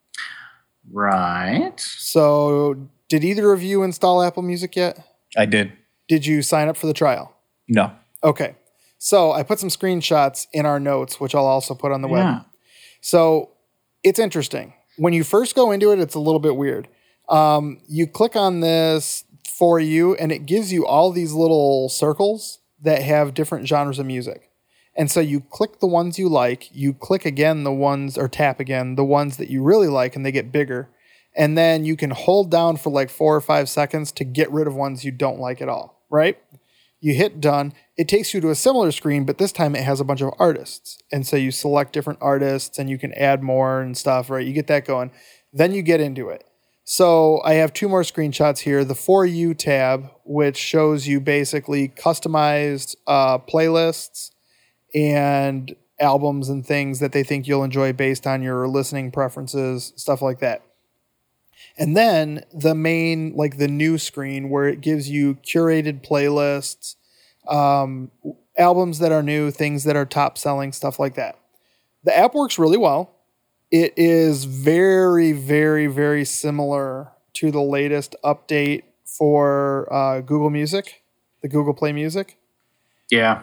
Right. So, did either of you install Apple Music yet? I did. Did you sign up for the trial? No. Okay. So, I put some screenshots in our notes, which I'll also put on the web. So, it's interesting. When you first go into it, it's a little bit weird. You click on this for you, and it gives you all these little circles that have different genres of music. And so you click the ones you like, you click again the ones, or tap again, the ones that you really like, and they get bigger. And then you can hold down for like 4 or 5 seconds to get rid of ones you don't like at all, right? You hit done. It takes you to a similar screen, but this time it has a bunch of artists. And so you select different artists and you can add more and stuff, right? You get that going. Then you get into it. So I have 2 more screenshots here. The For You tab, which shows you basically customized playlists and albums and things that they think you'll enjoy based on your listening preferences, stuff like that. And then the main, like the new screen where it gives you curated playlists, albums that are new, things that are top selling, stuff like that. The app works really well. It is very, very, very similar to the latest update for Google Music, the Google Play Music. Yeah.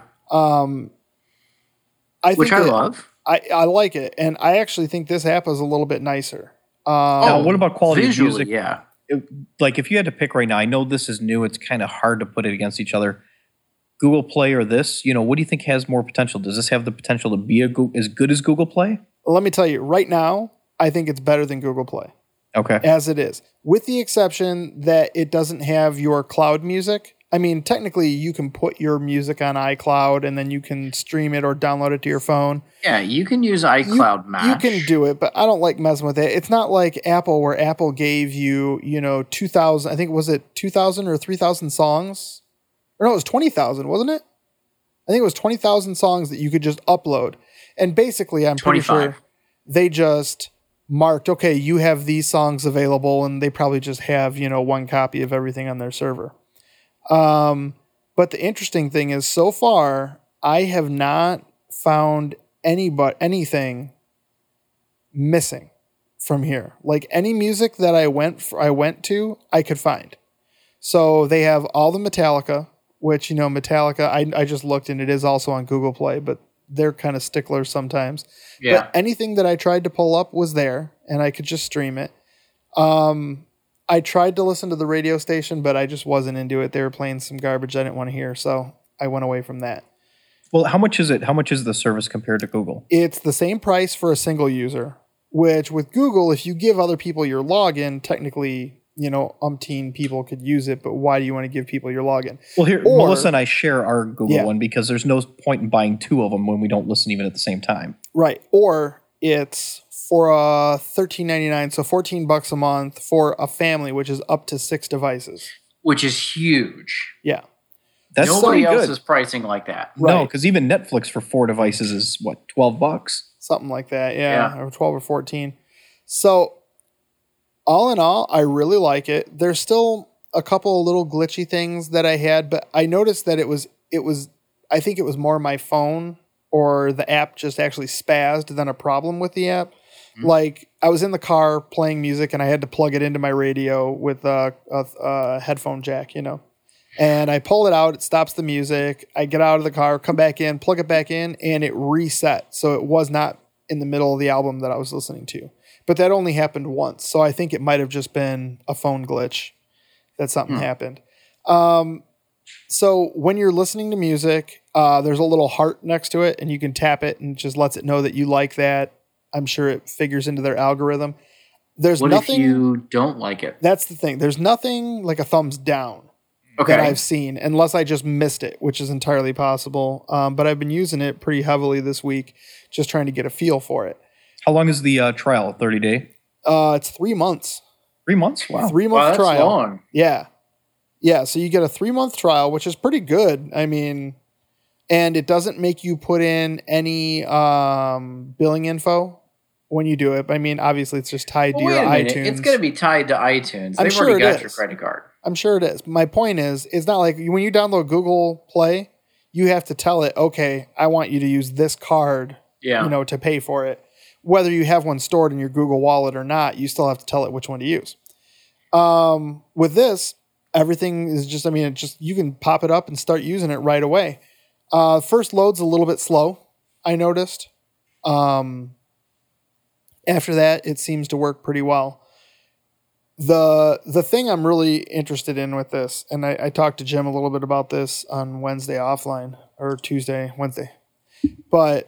Which I love. I like it. And I actually think this app is a little bit nicer. Now, what about quality visually, of music? Yeah. Like if you had to pick right now, I know this is new. It's kind of hard to put it against each other. Google Play or this? What do you think has more potential? Does this have the potential to be as good as Google Play? Let me tell you, right now, I think it's better than Google Play. Okay. As it is. With the exception that it doesn't have your cloud music. I mean, technically, you can put your music on iCloud and then you can stream it or download it to your phone. Yeah, you can use iCloud Match. You can do it, but I don't like messing with it. It's not like Apple, where Apple gave you, 2,000, I think, was it 2,000 or 3,000 songs? Or no, it was 20,000, wasn't it? I think it was 20,000 songs that you could just upload. And basically, I'm pretty 25. sure they just marked, okay, you have these songs available, and they probably just have, one copy of everything on their server. But the interesting thing is, so far, I have not found anything missing from here. Like any music that I went to, I could find. So they have all the Metallica, which, Metallica, I just looked and it is also on Google Play, but they're kind of sticklers sometimes. Yeah. But anything that I tried to pull up was there and I could just stream it. I tried to listen to the radio station, but I just wasn't into it. They were playing some garbage I didn't want to hear, so I went away from that. Well, how much is it? How much is the service compared to Google? It's the same price for a single user, which with Google, if you give other people your login, technically, umpteen people could use it, but why do you want to give people your login? Well, here, Melissa and I share our Google one because there's no point in buying two of them when we don't listen even at the same time. Right. Or it's for $13.99, so $14 a month for a family, which is up to 6 devices. Which is huge. Yeah. That's Nobody else good. is pricing like that. Right. No, because even Netflix for 4 devices is what, $12? Something like that, yeah. Or 12 or 14. So all in all, I really like it. There's still a couple of little glitchy things that I had, but I noticed that it was I think it was more my phone or the app just actually spazzed than a problem with the app. Mm-hmm. Like I was in the car playing music and I had to plug it into my radio with a headphone jack, And I pull it out, it stops the music. I get out of the car, come back in, plug it back in, and it reset. So it was not in the middle of the album that I was listening to. But that only happened once. So I think it might have just been a phone glitch that something happened. So when you're listening to music, there's a little heart next to it, and you can tap it and it just lets it know that you like that. I'm sure it figures into their algorithm. There's what nothing. If you don't like it? That's the thing. There's nothing like a thumbs down. Okay. That I've seen, unless I just missed it, which is entirely possible. But I've been using it pretty heavily this week, just trying to get a feel for it. How long is the trial? 30-day? It's 3 months. 3 months? Wow. 3-month that's trial. long. Yeah. Yeah. So you get a 3-month trial, which is pretty good. I mean, and it doesn't make you put in any billing info when you do it. I mean, obviously it's just tied to your iTunes. It's going to be tied to iTunes. I'm They've sure already it got your is. credit card. I'm sure it is. My point is, it's not like when you download Google Play, you have to tell it, okay, I want you to use this card, to pay for it. Whether you have one stored in your Google Wallet or not, you still have to tell it which one to use. With this, everything is just, you can pop it up and start using it right away. First load's a little bit slow, I noticed. After that, it seems to work pretty well. The thing I'm really interested in with this, and I talked to Jim a little bit about this on Wednesday offline, or Wednesday. But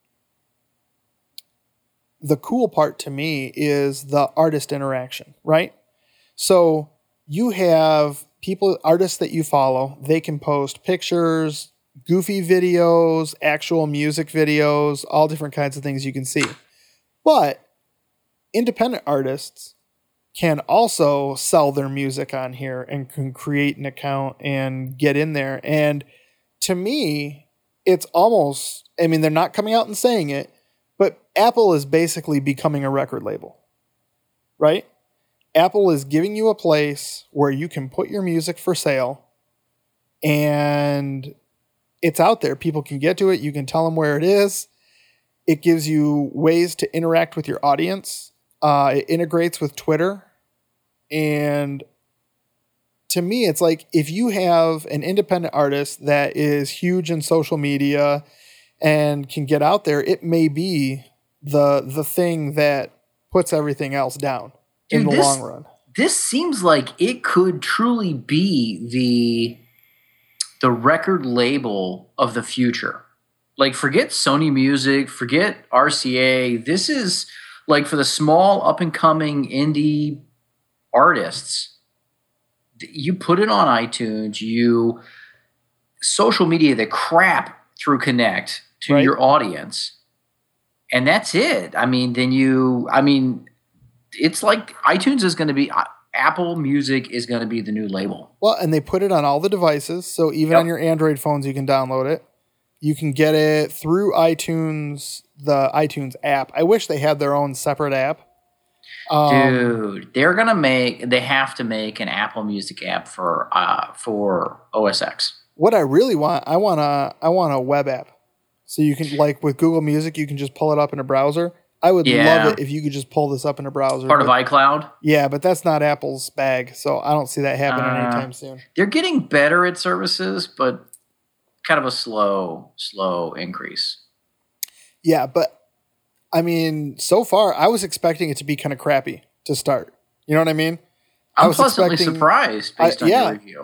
the cool part to me is the artist interaction, right? So you have artists that you follow, they can post pictures, goofy videos, actual music videos, all different kinds of things you can see. But independent artists can also sell their music on here and can create an account and get in there. And to me, it's almost, they're not coming out and saying it, but Apple is basically becoming a record label, right? Apple is giving you a place where you can put your music for sale and it's out there. People can get to it. You can tell them where it is. It gives you ways to interact with your audience. It integrates with Twitter. And to me, it's like if you have an independent artist that is huge in social media and can get out there, it may be the thing that puts everything else down in the long run. This seems like it could truly be the record label of the future. Like, forget Sony Music, forget RCA. This is like for the small up and coming indie artists. You put it on iTunes, you social media the crap through Connect to your audience. And that's it. I mean, it's like iTunes is going to be Apple Music is going to be the new label. Well, and they put it on all the devices. So even on your Android phones, you can download it. You can get it through iTunes, the iTunes app. I wish they had their own separate app. Dude, they have to make an Apple Music app for OS X. What I really want, I want a web app. So you can, like with Google Music, you can just pull it up in a browser. I would love it if you could just pull this up in a browser. Part of iCloud? Yeah, but that's not Apple's bag, so I don't see that happening anytime soon. They're getting better at services, but kind of a slow increase. Yeah, but I mean, so far, I was expecting it to be kind of crappy to start. You know what I mean? I'm pleasantly surprised based on your review.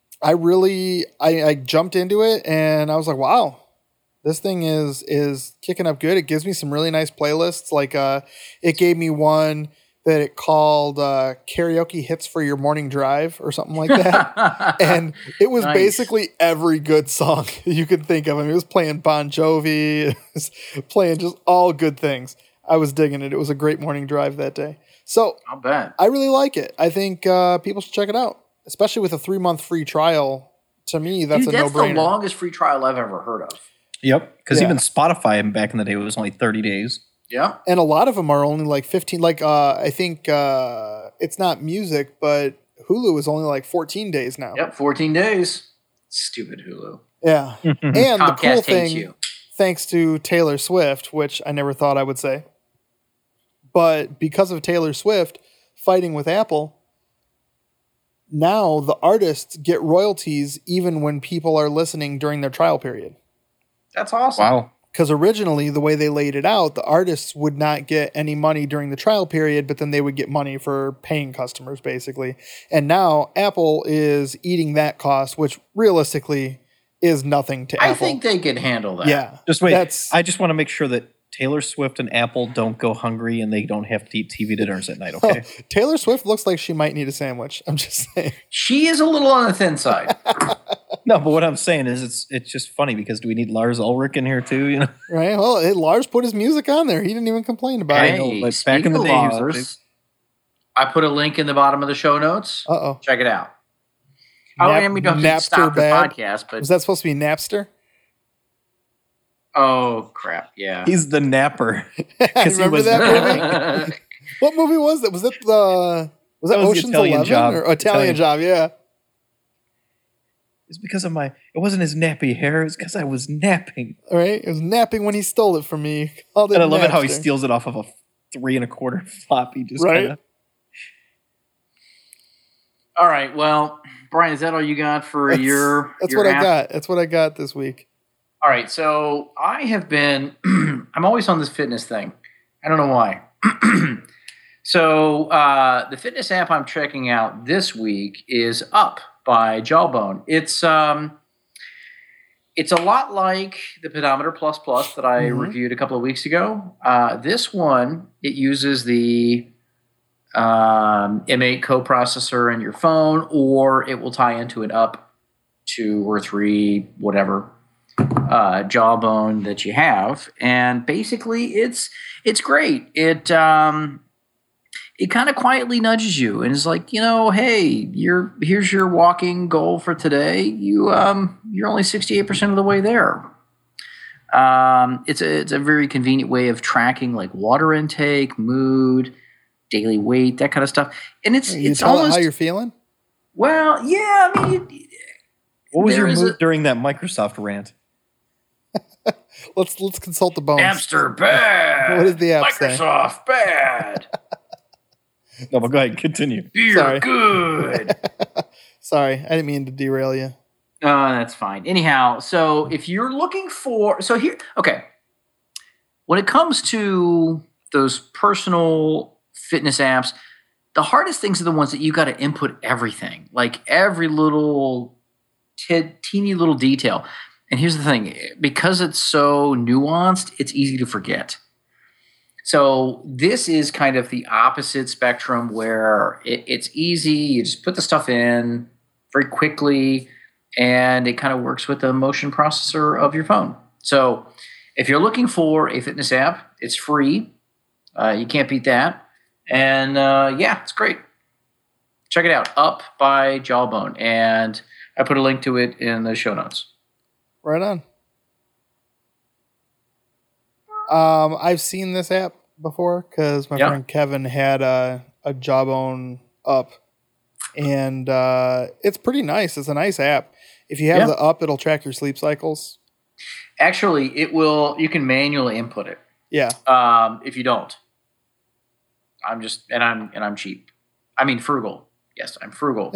I jumped into it and I was like, wow, this thing is kicking up good. It gives me some really nice playlists. Like it gave me one that it called karaoke hits for your morning drive or something like that. And it was basically every good song you could think of. I mean, it was playing Bon Jovi, it was playing just all good things. I was digging it. It was a great morning drive that day. So I'll bet. I really like it. I think people should check it out, especially with a 3-month free trial. To me, that's a no-brainer. That's the longest free trial I've ever heard of. Yep, because even Spotify back in the day was only 30 days. Yeah. And a lot of them are only like 15. Like, I think it's not music, but Hulu is only like 14 days now. Yep, 14 days. Stupid Hulu. Yeah. And the cool thing, you. thanks to Taylor Swift, which I never thought I would say, but because of Taylor Swift fighting with Apple, now the artists get royalties even when people are listening during their trial period. That's awesome. Wow. Because originally, the way they laid it out, the artists would not get any money during the trial period, but then they would get money for paying customers, basically. And now Apple is eating that cost, which realistically is nothing to Apple. I think they could handle that. Yeah. Just wait. I just want to make sure that Taylor Swift and Apple don't go hungry and they don't have to eat TV dinners at night, okay? Taylor Swift looks like she might need a sandwich. I'm just saying. She is a little on the thin side. No, but what I'm saying is it's just funny because do we need Lars Ulrich in here too? You know, right? Well, Lars put his music on there. He didn't even complain about it. Know, but back in the day, Lars, I put a link in the bottom of the show notes. Uh-oh. Check it out. I mean, we don't have to stop the podcast, but was that supposed to be Napster? Oh crap! Yeah, he's the napper. Remember that movie? What movie was that? Was that Ocean's 11 or Italian Job? Yeah. It's because of it wasn't his nappy hair. It's because I was napping. All right. It was napping when he stole it from me. And I love it how he steals it off of a 3 1/4 floppy. Just right. All right. Well, Brian, is that all you got for your what app? I got. That's what I got this week. All right. So I have been, I'm always on this fitness thing. I don't know why. So the fitness app I'm checking out this week is Up by Jawbone. It's a lot like the Pedometer Plus that I reviewed a couple of weeks ago. This one, it uses the M8 coprocessor in your phone, or it will tie into an Up 2 or 3, whatever, Jawbone that you have. And basically, it's great. It kind of quietly nudges you and is like, hey, here's your walking goal for today. You're only 68% of the way there. It's a very convenient way of tracking like water intake, mood, daily weight, that kind of stuff. And it's almost how you're feeling. Well, yeah. I mean, what was your mood during that Microsoft rant? Let's consult the bones. Napster bad. What does the app say? Microsoft bad. No, but go ahead, continue. You're good. Sorry, I didn't mean to derail you. Oh, that's fine. Anyhow, so if you're looking for, when it comes to those personal fitness apps, the hardest things are the ones that you got to input everything, like every little teeny little detail. And here's the thing, because it's so nuanced, it's easy to forget. So this is kind of the opposite spectrum where it's easy. You just put the stuff in very quickly, and it kind of works with the motion processor of your phone. So if you're looking for a fitness app, it's free. You can't beat that. And it's great. Check it out, Up by Jawbone. And I put a link to it in the show notes. Right on. I've seen this app before because my friend Kevin had a Jawbone Up, and it's pretty nice. It's a nice app. If you have the Up, it'll track your sleep cycles. Actually, it will. You can manually input it. Yeah. If you don't, I'm cheap. I mean frugal. Yes, I'm frugal.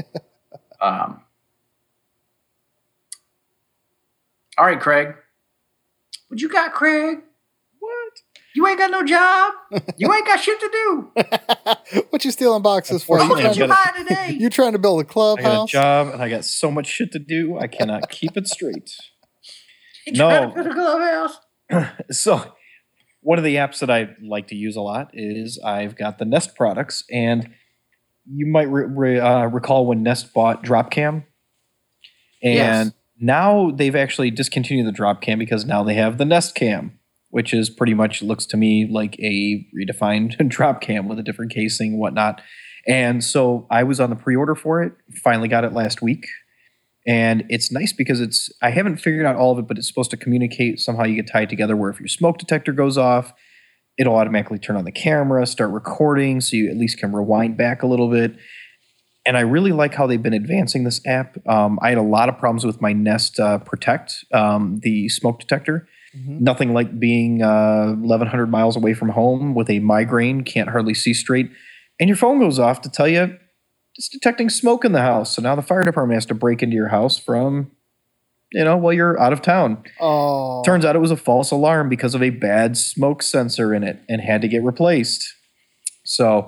All right, Craig. What you got, Craig? What? You ain't got no job. You ain't got shit to do. What you stealing boxes for? What did you buy today? You trying to build a clubhouse? I got a job and I got so much shit to do. I cannot keep it straight. You trying to build a clubhouse? So, one of the apps that I like to use a lot is I've got the Nest products, and you might recall when Nest bought Dropcam, and now they've actually discontinued the Dropcam because now they have the Nest Cam, which is pretty much looks to me like a redefined Dropcam with a different casing and whatnot. And so I was on the pre-order for it, finally got it last week. And it's nice because I haven't figured out all of it, but it's supposed to communicate somehow. You get tied together where if your smoke detector goes off, it'll automatically turn on the camera, start recording, so you at least can rewind back a little bit. And I really like how they've been advancing this app. I had a lot of problems with my Nest Protect, the smoke detector. Mm-hmm. Nothing like being 1,100 miles away from home with a migraine, can't hardly see straight. And your phone goes off to tell you it's detecting smoke in the house. So now the fire department has to break into your house from, while you're out of town. Oh. Turns out it was a false alarm because of a bad smoke sensor in it and had to get replaced. So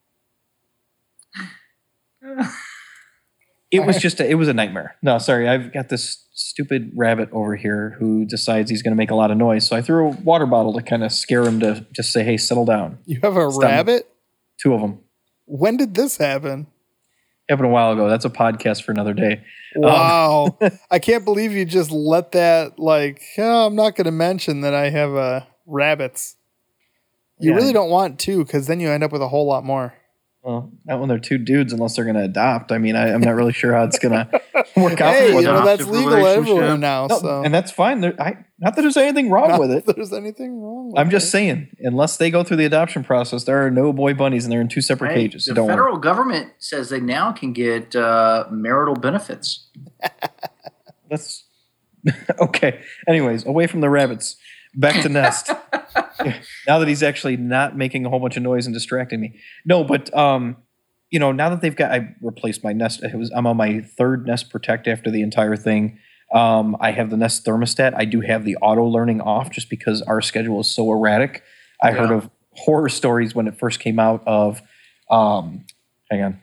it was a nightmare. No, sorry. I've got this stupid rabbit over here who decides he's going to make a lot of noise. So I threw a water bottle to kind of scare him to just say, hey, settle down. You have a rabbit? 2 of them. When did this happen? Happened a while ago. That's a podcast for another day. Wow. I can't believe you just let that, I'm not going to mention that I have rabbits. You really don't want to, because then you end up with a whole lot more. Well, not when they're 2 dudes, unless they're going to adopt. I mean, I'm not really sure how it's going to work out. Hey, that's legal everywhere now. No, so. And that's fine. Not that there's anything wrong with it. There's anything wrong with it. I'm just saying, unless they go through the adoption process, there are no boy bunnies, and they're in 2 separate cages. The federal government says they now can get marital benefits. That's okay. Anyways, away from the rabbits, back to Nest. Now that he's actually not making a whole bunch of noise and distracting me. No, but now that I replaced my Nest. I'm on my 3rd Nest Protect after the entire thing. I have the Nest thermostat. I do have the auto learning off just because our schedule is so erratic. I heard of horror stories when it first came out of, hang on.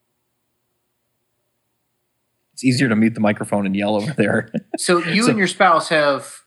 It's easier to mute the microphone and yell over there. So you and your spouse have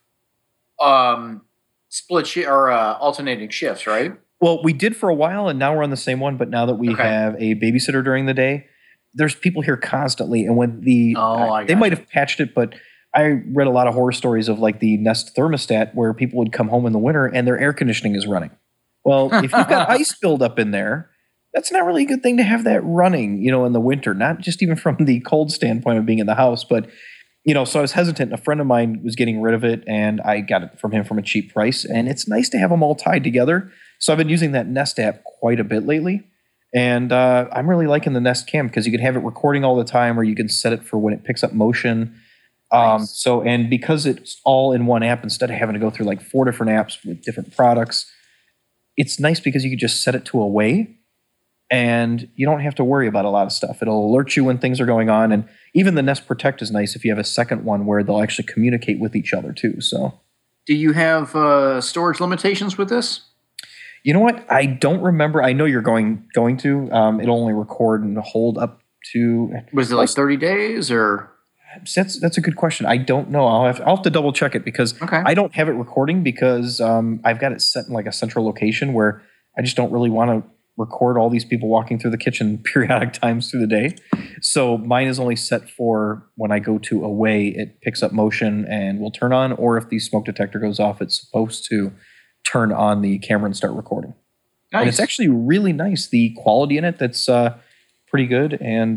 split or alternating shifts, right? Well, we did for a while, and now we're on the same one. But now that we have a babysitter during the day, there's people here constantly. And when they might have patched it, but I read a lot of horror stories of the Nest thermostat where people would come home in the winter and their air conditioning is running. Well, if you've got ice buildup in there, that's not really a good thing to have that running, in the winter, not just even from the cold standpoint of being in the house, but, so I was hesitant. A friend of mine was getting rid of it, and I got it from him from a cheap price, and it's nice to have them all tied together. So I've been using that Nest app quite a bit lately, and I'm really liking the Nest Cam because you can have it recording all the time, or you can set it for when it picks up motion. Nice. And because it's all in one app, instead of having to go through 4 different apps with different products, it's nice because you can just set it to away. And you don't have to worry about a lot of stuff. It'll alert you when things are going on. And even the Nest Protect is nice if you have a second one where they'll actually communicate with each other too. So, do you have storage limitations with this? You know what? I don't remember. I know you're going to. It'll only record and hold up to. Was it 30 days or? That's a good question. I don't know. I'll have to double check it because I don't have it recording because I've got it set in like a central location where I just don't really want to record all these people walking through the kitchen periodic times through the day. So mine is only set for when I go to away, it picks up motion and will turn on, or if the smoke detector goes off, it's supposed to turn on the camera and start recording. Nice. And it's actually really nice. The quality in it, that's pretty good. And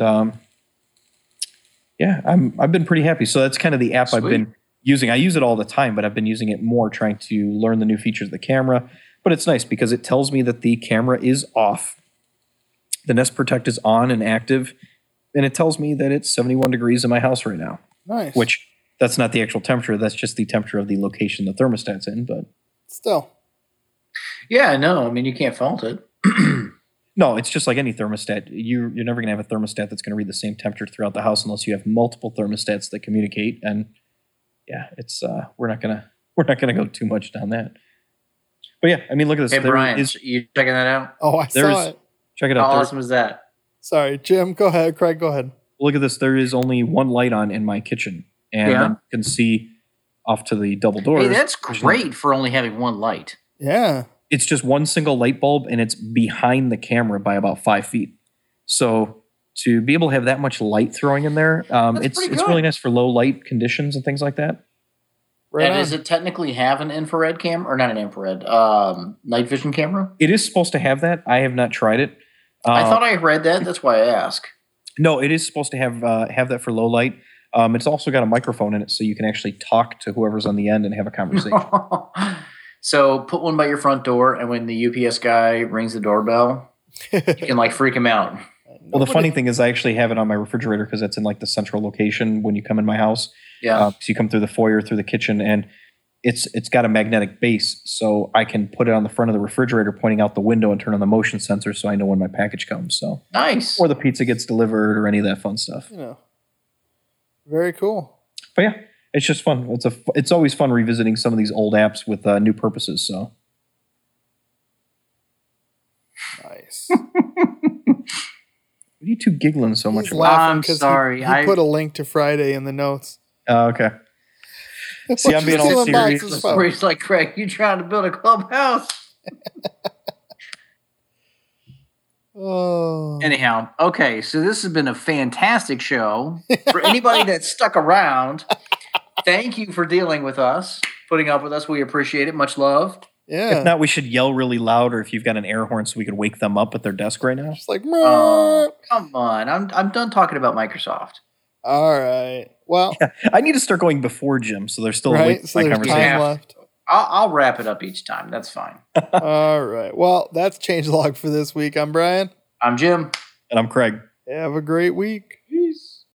I've been pretty happy. So that's kind of the app I've been using. I use it all the time, but I've been using it more trying to learn the new features of the camera. But it's nice because it tells me that the camera is off. The Nest Protect is on and active. And it tells me that it's 71 degrees in my house right now. Nice. Which, that's not the actual temperature. That's just the temperature of the location the thermostat's in. But still. Yeah, no. I mean, you can't fault it. No, it's just like any thermostat. You're never going to have a thermostat that's going to read the same temperature throughout the house unless you have multiple thermostats that communicate. And yeah, it's we're not gonna go too much down that. But yeah, I mean, look at this. Hey, Brian, you checking that out? Oh, I saw it. Check it out. How awesome is that? Sorry, Jim. Go ahead. Craig, go ahead. Look at this. There is only one light on in my kitchen, and you can see off to the double doors. Hey, that's great for only having one light. Yeah. It's just one single light bulb, and it's behind the camera by about 5 feet. So to be able to have that much light throwing in there, it's really nice for low light conditions and things like that. Right and on. does it technically have an infrared camera, or not an infrared, night vision camera? It is supposed to have that. I have not tried it. I thought I read that. That's why I asked. No, it is supposed to have that for low light. It's also got a microphone in it, so you can actually talk to whoever's on the end and have a conversation. So put one by your front door, and when the UPS guy rings the doorbell, you can like freak him out. Well, the funny thing is I actually have it on my refrigerator because it's in like the central location when you come in my house. Yeah. So you come through the foyer, through the kitchen, and it's got a magnetic base. So I can put it on the front of the refrigerator pointing out the window and turn on the motion sensor so I know when my package comes. So nice. Or the pizza gets delivered or any of that fun stuff. Yeah. Very cool. But yeah, it's just fun. It's always fun revisiting some of these old apps with new purposes. So nice. What are you two giggling so much He's about? laughing I'm sorry. He put a link to Friday in the notes. Oh, okay. See, I'm being all serious. Where he's like, Craig, you trying to build a clubhouse? Oh. Anyhow, okay, so this has been a fantastic show. For anybody that stuck around, thank you for dealing with us, putting up with us. We appreciate it. Much love. Yeah. If not, we should yell really loud, or if you've got an air horn so we could wake them up at their desk right now. Just like, oh, come on. I'm done talking about Microsoft. All right. Well, yeah, I need to start going before Jim, so there's still right? So my there's conversation. time left. I'll wrap it up each time. That's fine. All right. Well, that's Changelog for this week. I'm Brian. I'm Jim. And I'm Craig. Have a great week.